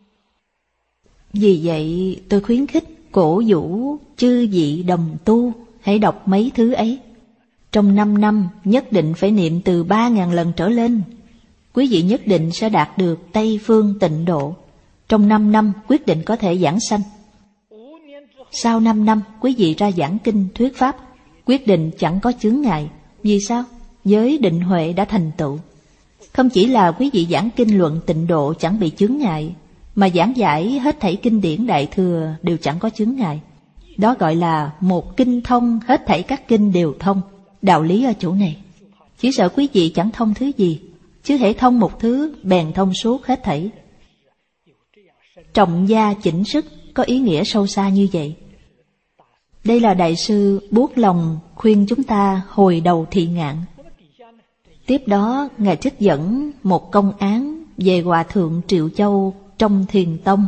Vì vậy tôi khuyến khích cổ vũ chư vị đồng tu hãy đọc mấy thứ ấy. Trong năm năm nhất định phải niệm từ ba ngàn lần trở lên. Quý vị nhất định sẽ đạt được Tây Phương tịnh độ. Trong năm năm quyết định có thể giảng sanh. Sau năm năm quý vị ra giảng kinh thuyết pháp, quyết định chẳng có chướng ngại. Vì sao? Giới định huệ đã thành tựu. Không chỉ là quý vị giảng kinh luận tịnh độ chẳng bị chướng ngại, mà giảng giải hết thảy kinh điển Đại Thừa đều chẳng có chướng ngại. Đó gọi là một kinh thông, hết thảy các kinh đều thông. Đạo lý ở chỗ này. Chỉ sợ quý vị chẳng thông thứ gì, chứ hễ thông một thứ bèn thông suốt hết thảy. Trọng gia chỉnh sức có ý nghĩa sâu xa như vậy. Đây là Đại sư buốt lòng khuyên chúng ta hồi đầu thị ngạn. Tiếp đó Ngài trích dẫn một công án về Hòa Thượng Triệu Châu trong Thiền Tông.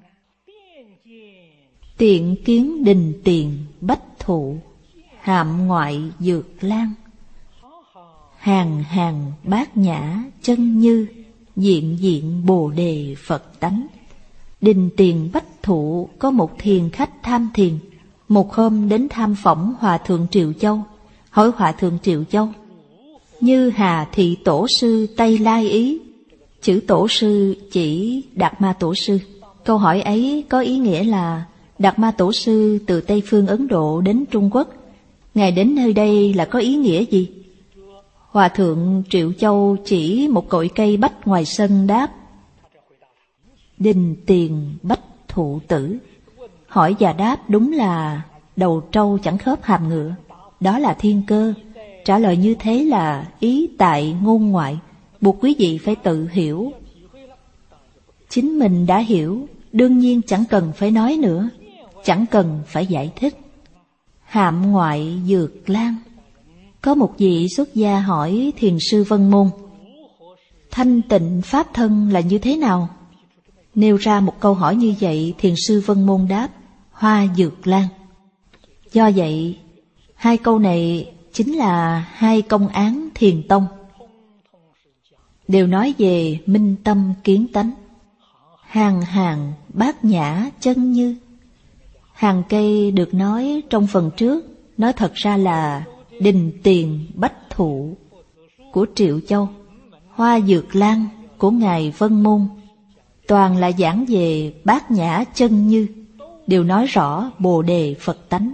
Tiện kiến đình tiền bách thụ, hạm ngoại dược lan. Hàng hàng bát nhã chân như, diện diện bồ đề Phật tánh. Đình tiền bách thụ có một thiền khách tham thiền. Một hôm đến tham phỏng Hòa Thượng Triệu Châu, hỏi Hòa Thượng Triệu Châu: Như Hà thị tổ sư Tây Lai ý. Chữ tổ sư chỉ Đạt Ma tổ sư. Câu hỏi ấy có ý nghĩa là Đạt Ma tổ sư từ Tây phương Ấn Độ đến Trung Quốc, Ngài đến nơi đây là có ý nghĩa gì? Hòa Thượng Triệu Châu chỉ một cội cây bách ngoài sân đáp: Đình tiền bách thụ tử. Hỏi và đáp đúng là đầu trâu chẳng khớp hàm ngựa. Đó là thiên cơ. Trả lời như thế là ý tại ngôn ngoại, buộc quý vị phải tự hiểu. Chính mình đã hiểu, đương nhiên chẳng cần phải nói nữa, chẳng cần phải giải thích. Hạm ngoại dược lan. Có một vị xuất gia hỏi thiền sư Vân Môn: Thanh tịnh pháp thân là như thế nào? Nêu ra một câu hỏi như vậy, thiền sư Vân Môn đáp: Hoa dược lan. Do vậy, hai câu này chính là hai công án Thiền Tông, đều nói về minh tâm kiến tánh. Hàng hàng bát nhã chân như. Hàng cây được nói trong phần trước, nói thật ra là đình tiền bách thụ của Triệu Châu, hoa dược lan của Ngài Vân Môn, toàn là giảng về bát nhã chân như, đều nói rõ bồ đề Phật tánh.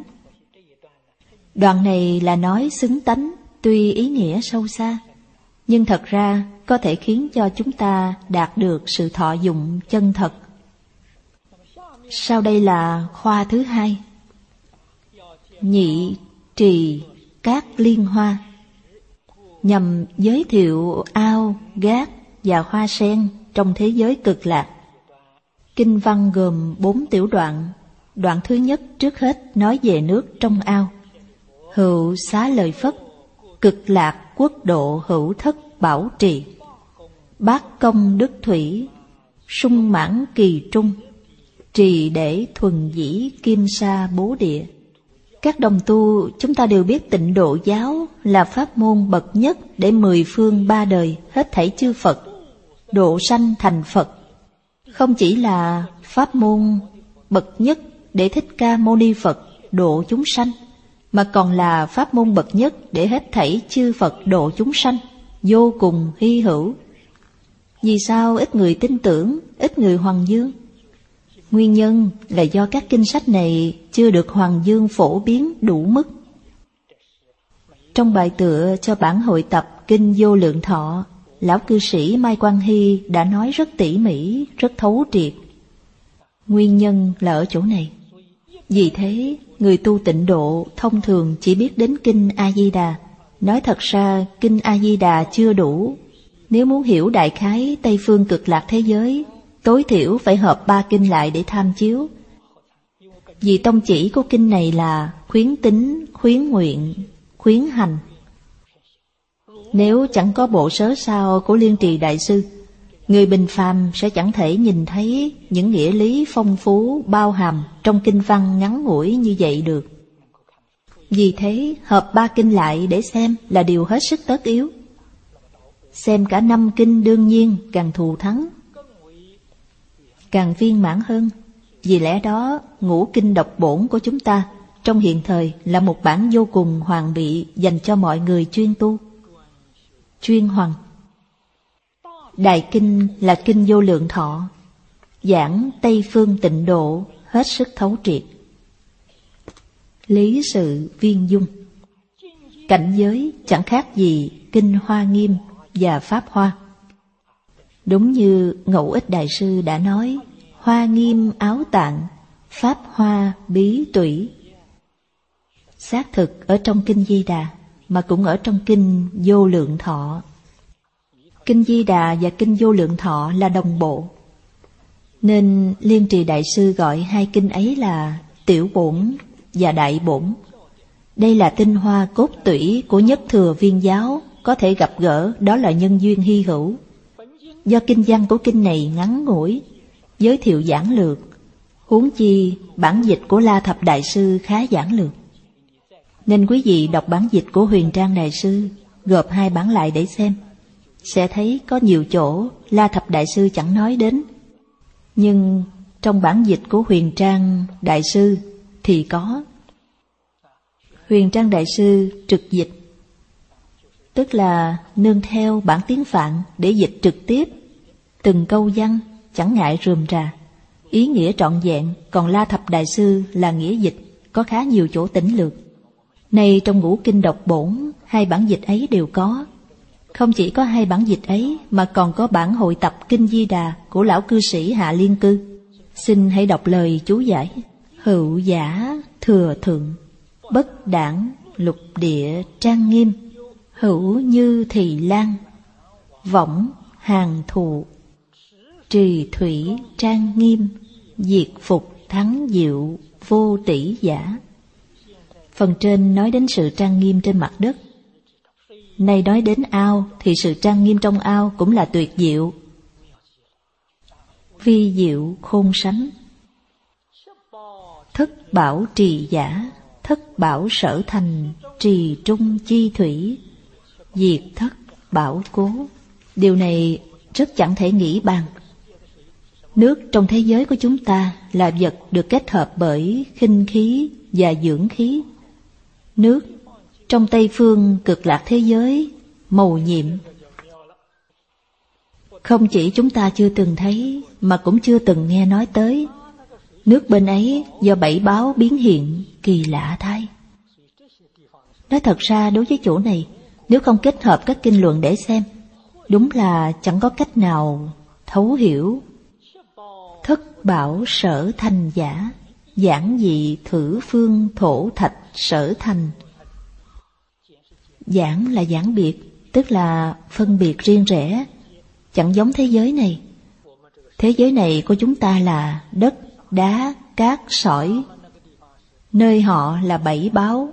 Đoạn này là nói xứng tánh, tuy ý nghĩa sâu xa, nhưng thật ra có thể khiến cho chúng ta đạt được sự thọ dụng chân thật. Sau đây là khoa thứ hai. Nhị trì các liên hoa, nhằm giới thiệu ao, gác và hoa sen trong thế giới cực lạc. Kinh văn gồm bốn tiểu đoạn. Đoạn thứ nhất trước hết nói về nước trong ao. Hữu xá lợi Phất, cực lạc quốc độ hữu thất bảo trì. Bát công đức thủy, sung mãn kỳ trung. Trì để thuần dĩ kim sa bố địa. Các đồng tu chúng ta đều biết Tịnh Độ giáo là pháp môn bậc nhất để mười phương ba đời hết thảy chư Phật độ sanh thành Phật. Không chỉ là pháp môn bậc nhất để Thích Ca Mâu Ni Phật độ chúng sanh, mà còn là pháp môn bậc nhất để hết thảy chư Phật độ chúng sanh, vô cùng hy hữu. Vì sao ít người tin tưởng, ít người hoằng dương? Nguyên nhân là do các kinh sách này chưa được hoằng dương phổ biến đủ mức. Trong bài tựa cho bản hội tập Kinh Vô Lượng Thọ, lão cư sĩ Mai Quang Hy đã nói rất tỉ mỉ, rất thấu triệt. Nguyên nhân là ở chỗ này. Vì thế, người tu Tịnh Độ thông thường chỉ biết đến Kinh A-di-đà. Nói thật ra, Kinh A-di-đà chưa đủ. Nếu muốn hiểu đại khái Tây Phương cực lạc thế giới, tối thiểu phải hợp ba kinh lại để tham chiếu. Vì tông chỉ của kinh này là khuyến tín, khuyến nguyện, khuyến hành. Nếu chẳng có bộ sớ sao của Liên Trì Đại Sư, người bình phàm sẽ chẳng thể nhìn thấy những nghĩa lý phong phú, bao hàm trong kinh văn ngắn ngủi như vậy được. Vì thế, hợp ba kinh lại để xem là điều hết sức tất yếu. Xem cả năm kinh đương nhiên càng thù thắng, càng viên mãn hơn. Vì lẽ đó, ngũ kinh độc bổn của chúng ta trong hiện thời là một bản vô cùng hoàn bị dành cho mọi người chuyên tu, chuyên hoằng. Đại kinh là Kinh Vô Lượng Thọ, giảng Tây Phương Tịnh Độ hết sức thấu triệt. Lý sự viên dung, cảnh giới chẳng khác gì Kinh Hoa Nghiêm và Pháp Hoa. Đúng như Ngẫu Ích Đại Sư đã nói, Hoa Nghiêm áo tạng, Pháp Hoa bí tủy. Xác thực ở trong Kinh Di Đà, mà cũng ở trong Kinh Vô Lượng Thọ. Kinh Di Đà và Kinh Vô Lượng Thọ là đồng bộ, nên Liên Trì Đại Sư gọi hai kinh ấy là Tiểu Bổn và Đại Bổn. Đây là tinh hoa cốt tủy của nhất thừa viên giáo, có thể gặp gỡ, đó là nhân duyên hy hữu. Do kinh văn của kinh này ngắn ngủi, giới thiệu giản lược, huống chi bản dịch của La Thập Đại Sư khá giản lược, nên quý vị đọc bản dịch của Huyền Trang Đại Sư, gộp hai bản lại để xem, sẽ thấy có nhiều chỗ La Thập Đại Sư chẳng nói đến, nhưng trong bản dịch của Huyền Trang Đại Sư thì có. Huyền Trang Đại Sư trực dịch, tức là nương theo bản tiếng Phạn để dịch trực tiếp, từng câu văn chẳng ngại rườm rà, ý nghĩa trọn vẹn. Còn La Thập Đại Sư là nghĩa dịch, có khá nhiều chỗ tỉnh lược. Nay trong ngũ kinh độc bổn, hai bản dịch ấy đều có. Không chỉ có hai bản dịch ấy, mà còn có bản hội tập Kinh Di Đà của lão cư sĩ Hạ Liên Cư. Xin hãy đọc lời chú giải. Hữu giả thừa thượng, bất đảng lục địa trang nghiêm, hữu như thì lan, võng hàng thụ, trì thủy trang nghiêm, diệt phục thắng diệu vô tỷ giả. Phần trên nói đến sự trang nghiêm trên mặt đất. Nay nói đến ao thì sự trang nghiêm trong ao cũng là tuyệt diệu, vi diệu khôn sánh. Thất bảo trì giả, thất bảo sở thành, trì trung chi thủy, diệt thất bảo cố. Điều này rất chẳng thể nghĩ bàn. Nước trong thế giới của chúng ta là vật được kết hợp bởi khinh khí và dưỡng khí. Nước trong Tây Phương cực lạc thế giới mầu nhiệm, không chỉ chúng ta chưa từng thấy mà cũng chưa từng nghe nói tới. Nước bên ấy do bảy báo biến hiện, kỳ lạ thay. Nói thật ra đối với chỗ này, nếu không kết hợp các kinh luận để xem, Đúng là chẳng có cách nào thấu hiểu. Thất bảo sở thành giả, giản dị thử phương thổ thạch sở thành. Giản là giản biệt, tức là phân biệt riêng rẽ, chẳng giống thế giới này. Thế giới này của chúng ta là đất, đá, cát, sỏi. Nơi họ là bảy báu.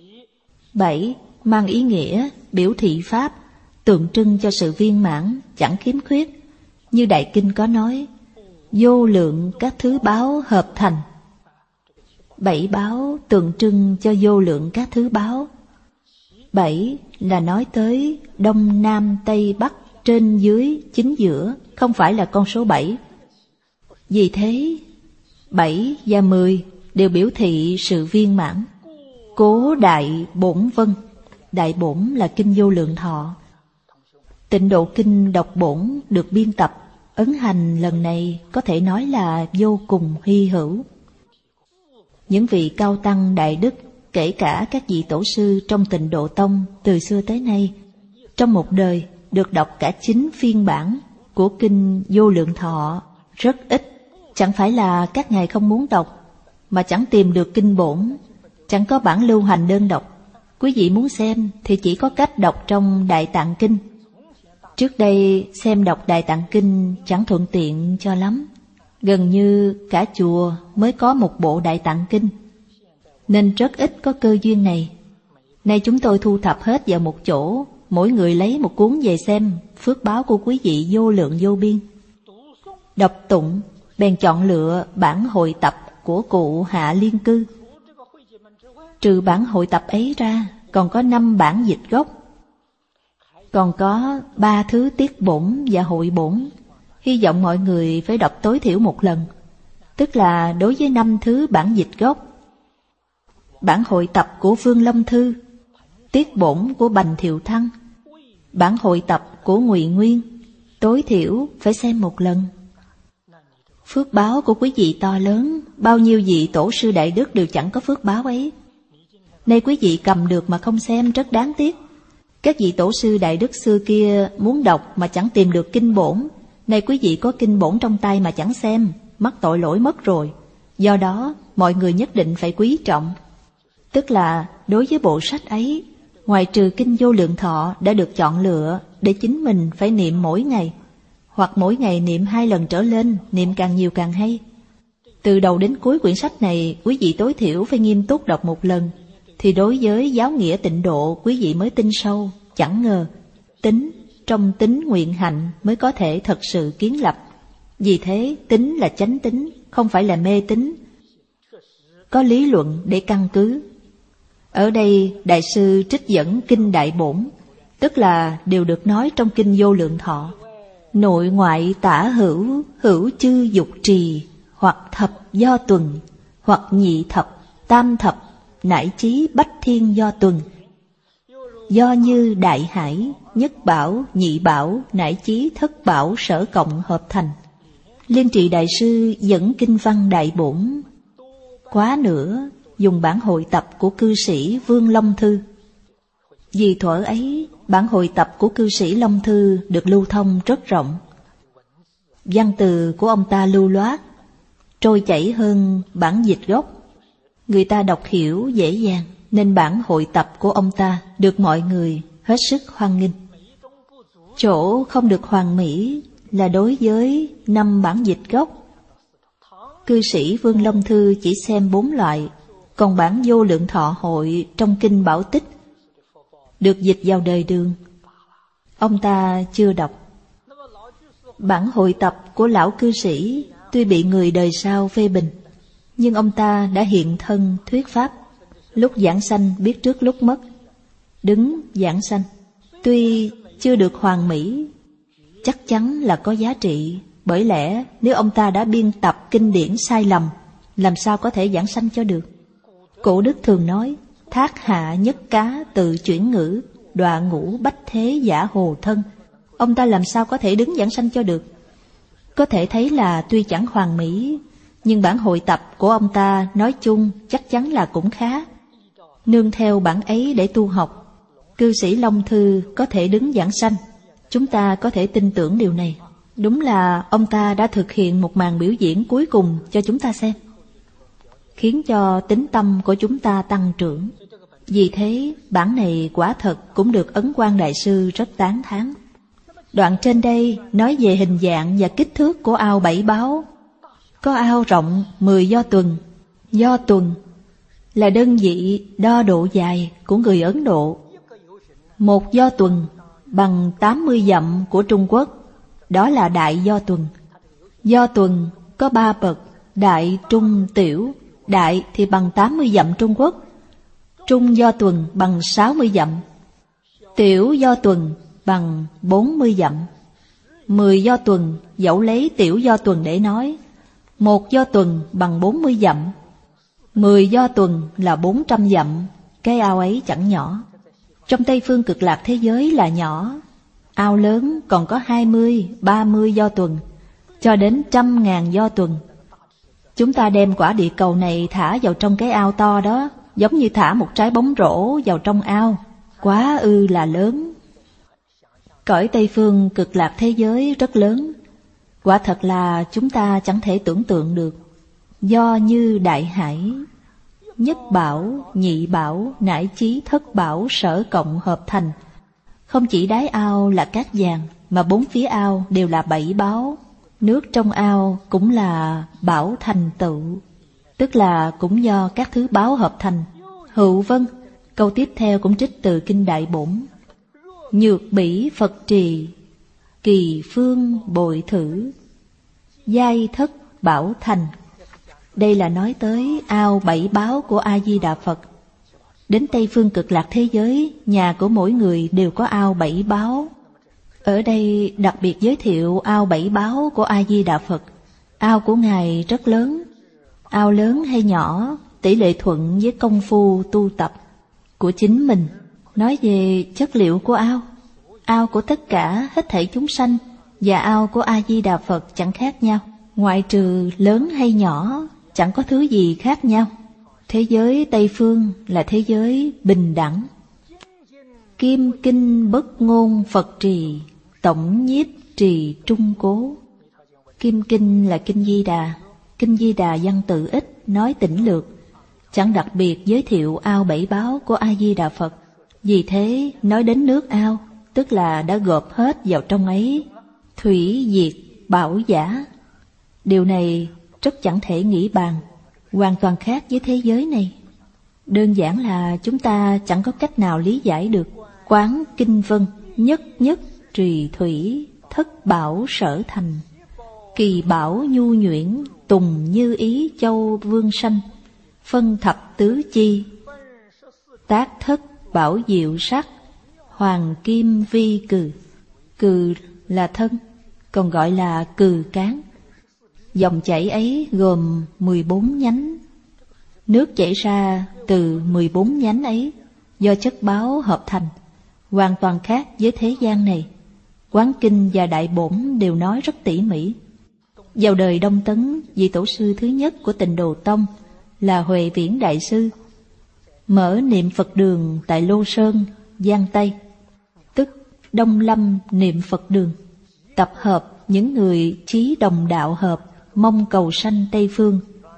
Bảy mang ý nghĩa biểu thị pháp, tượng trưng cho sự viên mãn, chẳng khiếm khuyết. Như Đại Kinh có nói, vô lượng các thứ báu hợp thành. Bảy báu tượng trưng cho vô lượng các thứ báu. Bảy là nói tới đông, nam, tây, bắc, trên, dưới, chính giữa, không phải là con số bảy. Vì thế, bảy và mười đều biểu thị sự viên mãn. Cố đại bổn vân, đại bổn là kinh vô lượng thọ. Tịnh độ kinh đọc bổn được biên tập, ấn hành lần này có thể nói là vô cùng hy hữu. Những vị cao tăng đại đức, kể cả các vị tổ sư trong Tịnh Độ Tông từ xưa tới nay, trong một đời được đọc cả chín phiên bản của kinh Vô Lượng Thọ rất ít. Chẳng phải là các ngài không muốn đọc, mà chẳng tìm được kinh bổn, chẳng có bản lưu hành đơn độc. Quý vị muốn xem thì chỉ có cách đọc trong Đại Tạng Kinh. Trước đây xem đọc Đại Tạng Kinh chẳng thuận tiện cho lắm, gần như cả chùa mới có một bộ Đại Tạng Kinh, nên rất ít có cơ duyên này. Nay chúng tôi thu thập hết vào một chỗ, mỗi người lấy một cuốn về xem, phước báo của quý vị vô lượng vô biên. Đọc tụng, bèn chọn lựa bản hội tập của cụ Hạ Liên Cư. Trừ bản hội tập ấy ra, còn có năm bản dịch gốc, còn có ba thứ tiết bổn và hội bổn. Hy vọng mọi người phải đọc tối thiểu một lần, tức là đối với năm thứ bản dịch gốc. Bản hội tập của Phương Lâm Thư, tiết bổn của Bành Thiệu Thăng, bản hội tập của Ngụy Nguyên, tối thiểu phải xem một lần. Phước báo của quý vị to lớn, bao nhiêu vị tổ sư đại đức đều chẳng có phước báo ấy. Nay quý vị cầm được mà không xem rất đáng tiếc. Các vị tổ sư đại đức xưa kia muốn đọc mà chẳng tìm được kinh bổn. Nay quý vị có kinh bổn trong tay mà chẳng xem, mắc tội lỗi mất rồi. Do đó, mọi người nhất định phải quý trọng. Tức là đối với bộ sách ấy, ngoài trừ kinh Vô Lượng Thọ đã được chọn lựa để chính mình phải niệm mỗi ngày, hoặc mỗi ngày niệm hai lần trở lên, niệm càng nhiều càng hay. Từ đầu đến cuối quyển sách này, quý vị tối thiểu phải nghiêm túc đọc một lần, thì đối với giáo nghĩa tịnh độ quý vị mới tin sâu. Chẳng ngờ, tính trong tính nguyện hạnh mới có thể thật sự kiến lập. Vì thế, tính là chánh tính, không phải là mê tín, có lý luận để căn cứ. Ở đây, Đại sư trích dẫn kinh Đại Bổn, tức là đều được nói trong kinh Vô Lượng Thọ. Nội ngoại tả hữu, hữu chư dục trì, hoặc thập do tuần, hoặc nhị thập, tam thập, nải chí bách thiên do tuần. Do như đại hải, nhất bảo, nhị bảo, nải chí thất bảo sở cộng hợp thành. Liên Trì Đại sư dẫn kinh văn Đại Bổn, quá nữa dùng bản hội tập của cư sĩ Vương Long Thư. Vì thuở ấy, bản hội tập của cư sĩ Long Thư được lưu thông rất rộng. Văn từ của ông ta lưu loát, trôi chảy hơn bản dịch gốc. Người ta đọc hiểu dễ dàng, nên bản hội tập của ông ta được mọi người hết sức hoan nghênh. Chỗ không được hoàn mỹ là đối với năm bản dịch gốc. Cư sĩ Vương Long Thư chỉ xem bốn loại, còn bản Vô Lượng Thọ hội trong kinh Bảo Tích được dịch vào đời Đường, ông ta chưa đọc. Bản hội tập của lão cư sĩ tuy bị người đời sau phê bình, nhưng ông ta đã hiện thân thuyết pháp, lúc giảng sanh biết trước lúc mất, đứng giảng sanh. Tuy chưa được hoàn mỹ, chắc chắn là có giá trị, bởi lẽ nếu ông ta đã biên tập kinh điển sai lầm, làm sao có thể giảng sanh cho được. Cổ đức thường nói, thác hạ nhất cá tự chuyển ngữ, đọa ngũ bách thế giả hồ thân. Ông ta làm sao có thể đứng giảng sanh cho được. Có thể thấy là tuy chẳng hoàn mỹ, nhưng bản hội tập của ông ta nói chung chắc chắn là cũng khá. Nương theo bản ấy để tu học, cư sĩ Long Thư có thể đứng giảng sanh. Chúng ta có thể tin tưởng điều này. Đúng là ông ta đã thực hiện một màn biểu diễn cuối cùng cho chúng ta xem, khiến cho tín tâm của chúng ta tăng trưởng. Vì thế, bản này quả thật cũng được Ấn Quang Đại Sư rất tán thán. Đoạn trên đây nói về hình dạng và kích thước của ao bảy báo. Có ao rộng mười do tuần. Do tuần là đơn vị đo độ dài của người Ấn Độ. Một do tuần bằng tám mươi dặm của Trung Quốc, đó là đại do tuần. Do tuần có ba bậc: đại, trung, tiểu. Đại thì bằng tám mươi dặm Trung Quốc, trung do tuần bằng sáu mươi dặm, tiểu do tuần bằng bốn mươi dặm. Mười do tuần dẫu lấy tiểu do tuần để nói, một do tuần bằng bốn mươi dặm, mười do tuần là bốn trăm dặm. Cái ao ấy chẳng nhỏ. Trong Tây Phương Cực Lạc thế giới là nhỏ. Ao lớn còn có hai mươi, ba mươi do tuần, cho đến trăm ngàn do tuần. Chúng ta đem quả địa cầu này thả vào trong cái ao to đó, giống như thả một trái bóng rổ vào trong ao, quá ư là lớn. Cõi Tây Phương Cực Lạc thế giới rất lớn, quả thật là chúng ta chẳng thể tưởng tượng được. Do như đại hải, nhất bảo, nhị bảo, nải chí thất bảo sở cộng hợp thành. Không chỉ đáy ao là cát vàng, mà bốn phía ao đều là bảy báo. Nước trong ao cũng là bảo thành tựu, tức là cũng do các thứ báo hợp thành. Hữu vân, câu tiếp theo cũng trích từ Kinh Đại Bổn. Nhược bỉ Phật trì, kỳ phương bội thử, giai thất bảo thành. Đây là nói tới ao bảy báo của A-di-đà Phật. Đến Tây Phương Cực Lạc thế giới, nhà của mỗi người đều có ao bảy báo. Ở đây đặc biệt giới thiệu ao bảy báo của A-di-đà Phật. Ao của Ngài rất lớn. Ao lớn hay nhỏ, tỷ lệ thuận với công phu tu tập của chính mình. Nói về chất liệu của ao, ao của tất cả hết thảy chúng sanh và ao của A-di-đà Phật chẳng khác nhau. Ngoại trừ lớn hay nhỏ, chẳng có thứ gì khác nhau. Thế giới Tây Phương là thế giới bình đẳng. Kim kinh bất ngôn Phật trì, tổng nhiếp trì trung cố. Kim kinh là Kinh Di Đà. Kinh Di Đà văn tự ít, nói tĩnh lược, chẳng đặc biệt giới thiệu ao bảy báo của A-di-đà Phật. Vì thế nói đến nước ao, tức là đã gộp hết vào trong ấy. Thủy diệt bảo giả. Điều này rất chẳng thể nghĩ bàn, hoàn toàn khác với thế giới này. Đơn giản là chúng ta chẳng có cách nào lý giải được. Quán kinh vân, nhất nhất trì thủy, thất bảo sở thành. Kỳ bảo nhu nhuyễn, tùng như ý châu vương sanh. Phân thập tứ chi, tác thất bảo diệu sắc. Hoàng kim vi cừ. Cừ là thân, còn gọi là cừ cán. Dòng chảy ấy gồm mười bốn nhánh. Nước chảy ra từ mười bốn nhánh ấy do chất báo hợp thành, hoàn toàn khác với thế gian này. Quán Kinh và Đại Bổn đều nói rất tỉ mỉ. Vào đời Đông Tấn, vị tổ sư thứ nhất của Tịnh Độ Tông là Huệ Viễn Đại Sư, mở niệm Phật đường tại Lô Sơn, Giang Tây, tức Đông Lâm niệm Phật đường, tập hợp những người chí đồng đạo hợp, mong cầu sanh Tây Phương,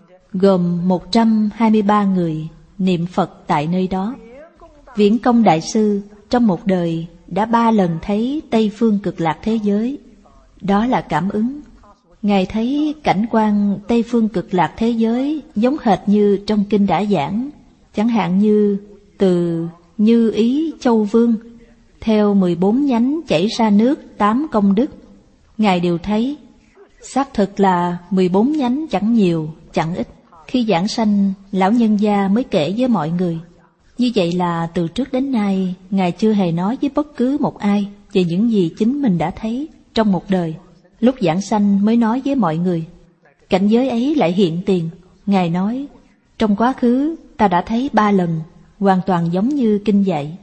gồm một trăm hai mươi ba người niệm Phật tại nơi đó. Viễn Công Đại Sư trong một đời đã ba lần thấy Tây Phương Cực Lạc thế giới. Đó là cảm ứng. Ngài thấy cảnh quan Tây Phương Cực Lạc thế giới giống hệt như trong kinh đã giảng, chẳng hạn như từ Như Ý Châu Vương, theo mười bốn nhánh chảy ra nước tám công đức. Ngài đều thấy, xác thực là mười bốn nhánh chẳng nhiều, chẳng ít. Khi giảng sanh, lão nhân gia mới kể với mọi người. Như vậy là từ trước đến nay, Ngài chưa hề nói với bất cứ một ai về những gì chính mình đã thấy trong một đời. Lúc giảng sanh mới nói với mọi người. Cảnh giới ấy lại hiện tiền. Ngài nói, trong quá khứ ta đã thấy ba lần, hoàn toàn giống như kinh dạy.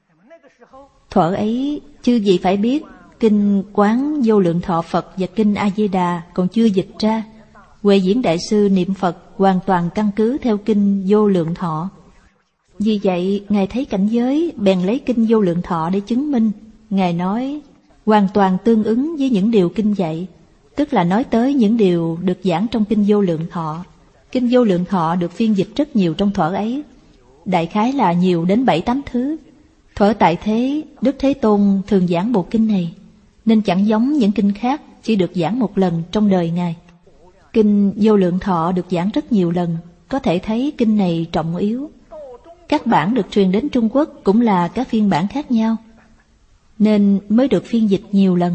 Thuở ấy, chư vị phải biết, kinh Quán Vô Lượng Thọ Phật và kinh A-di-đà còn chưa dịch ra. Huệ Viễn Đại Sư niệm Phật hoàn toàn căn cứ theo kinh Vô Lượng Thọ. Vì vậy, Ngài thấy cảnh giới, bèn lấy kinh Vô Lượng Thọ để chứng minh. Ngài nói, hoàn toàn tương ứng với những điều kinh dạy, tức là nói tới những điều được giảng trong Kinh Vô Lượng Thọ. Kinh Vô Lượng Thọ được phiên dịch rất nhiều trong thuở ấy, đại khái là nhiều đến bảy tám thứ. Thuở tại thế, Đức Thế Tôn thường giảng bộ kinh này, nên chẳng giống những kinh khác chỉ được giảng một lần trong đời Ngài. Kinh Vô Lượng Thọ được giảng rất nhiều lần, có thể thấy kinh này trọng yếu. Các bản được truyền đến Trung Quốc cũng là các phiên bản khác nhau, nên mới được phiên dịch nhiều lần.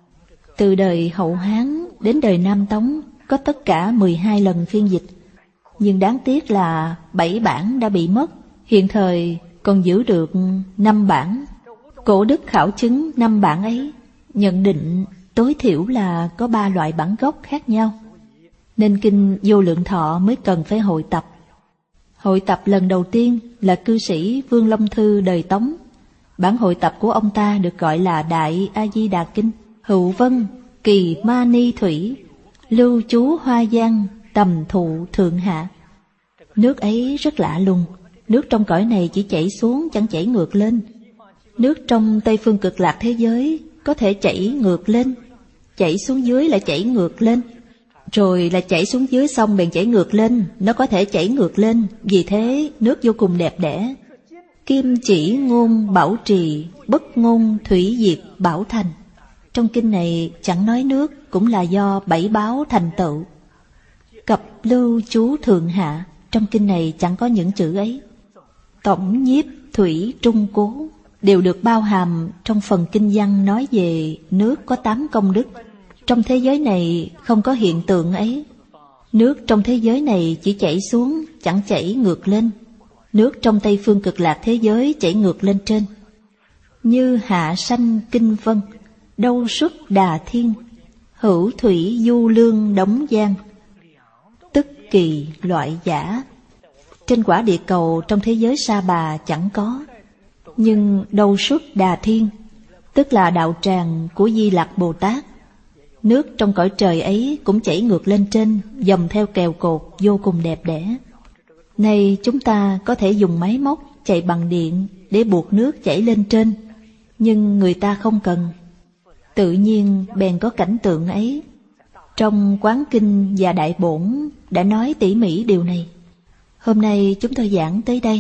Từ đời Hậu Hán đến đời Nam Tống có tất cả mười hai lần phiên dịch, nhưng đáng tiếc là bảy bản đã bị mất, hiện thời còn giữ được năm bản. Cổ đức khảo chứng năm bản ấy, nhận định tối thiểu là có ba loại bản gốc khác nhau, nên Kinh Vô Lượng Thọ mới cần phải hội tập. Hội tập lần đầu tiên là cư sĩ Vương Long Thư đời Tống. Bản hội tập của ông ta được gọi là Đại A Di Đà Kinh. Hữu Vân, Kỳ Ma Ni Thủy, lưu trú Hoa Giang, tầm thụ thượng hạ. Nước ấy rất lạ lùng, nước trong cõi này chỉ chảy xuống chẳng chảy ngược lên. Nước trong Tây Phương Cực Lạc thế giới có thể chảy ngược lên, chảy xuống dưới lại chảy ngược lên, rồi là chảy xuống dưới xong bèn chảy ngược lên, nó có thể chảy ngược lên, vì thế nước vô cùng đẹp đẽ. Kim chỉ ngôn bảo trì, bất ngôn thủy diệt bảo thành. Trong kinh này chẳng nói nước, cũng là do bảy báo thành tựu. Cập lưu chú thượng hạ, trong kinh này chẳng có những chữ ấy. Tổng nhiếp thủy trung cố đều được bao hàm trong phần kinh văn nói về nước có tám công đức. Trong thế giới này không có hiện tượng ấy. Nước trong thế giới này chỉ chảy xuống, chẳng chảy ngược lên. Nước trong Tây Phương Cực Lạc thế giới chảy ngược lên trên. Như hạ sanh kinh vân, đâu xuất đà thiên, hữu thủy du lương đống giang, tức kỳ loại giả. Trên quả địa cầu trong thế giới Sa Bà chẳng có, nhưng đâu xuất đà thiên, tức là đạo tràng của Di Lặc Bồ Tát. Nước trong cõi trời ấy cũng chảy ngược lên trên, dòng theo kèo cột vô cùng đẹp đẽ. Nay chúng ta có thể dùng máy móc chạy bằng điện để buộc nước chảy lên trên, nhưng người ta không cần. Tự nhiên bèn có cảnh tượng ấy. Trong Quán Kinh và Đại Bổn đã nói tỉ mỉ điều này. Hôm nay chúng tôi giảng tới đây.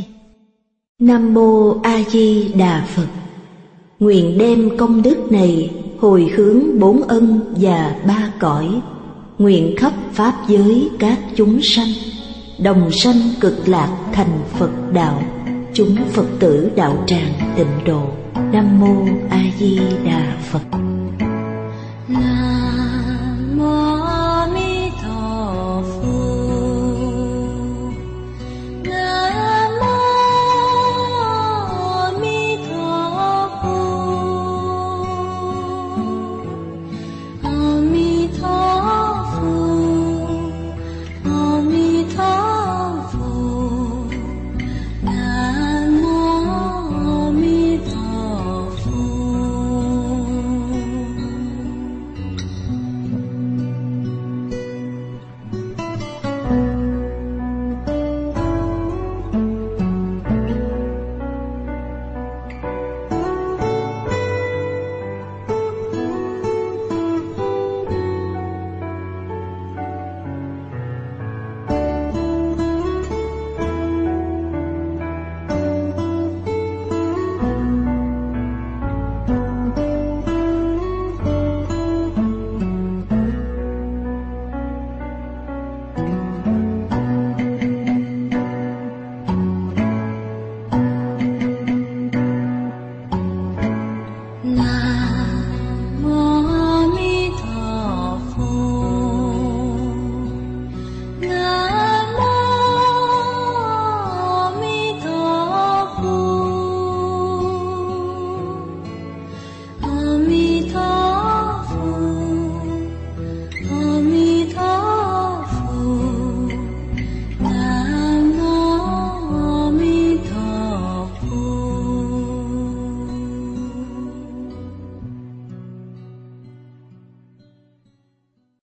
Nam Mô A Di Đà Phật. Nguyện đem công đức này hồi hướng bốn ân và ba cõi, nguyện khắp pháp giới các chúng sanh đồng sanh cực lạc thành Phật đạo, chúng Phật tử đạo tràng tịnh độ. Nam Mô A Di Đà Phật.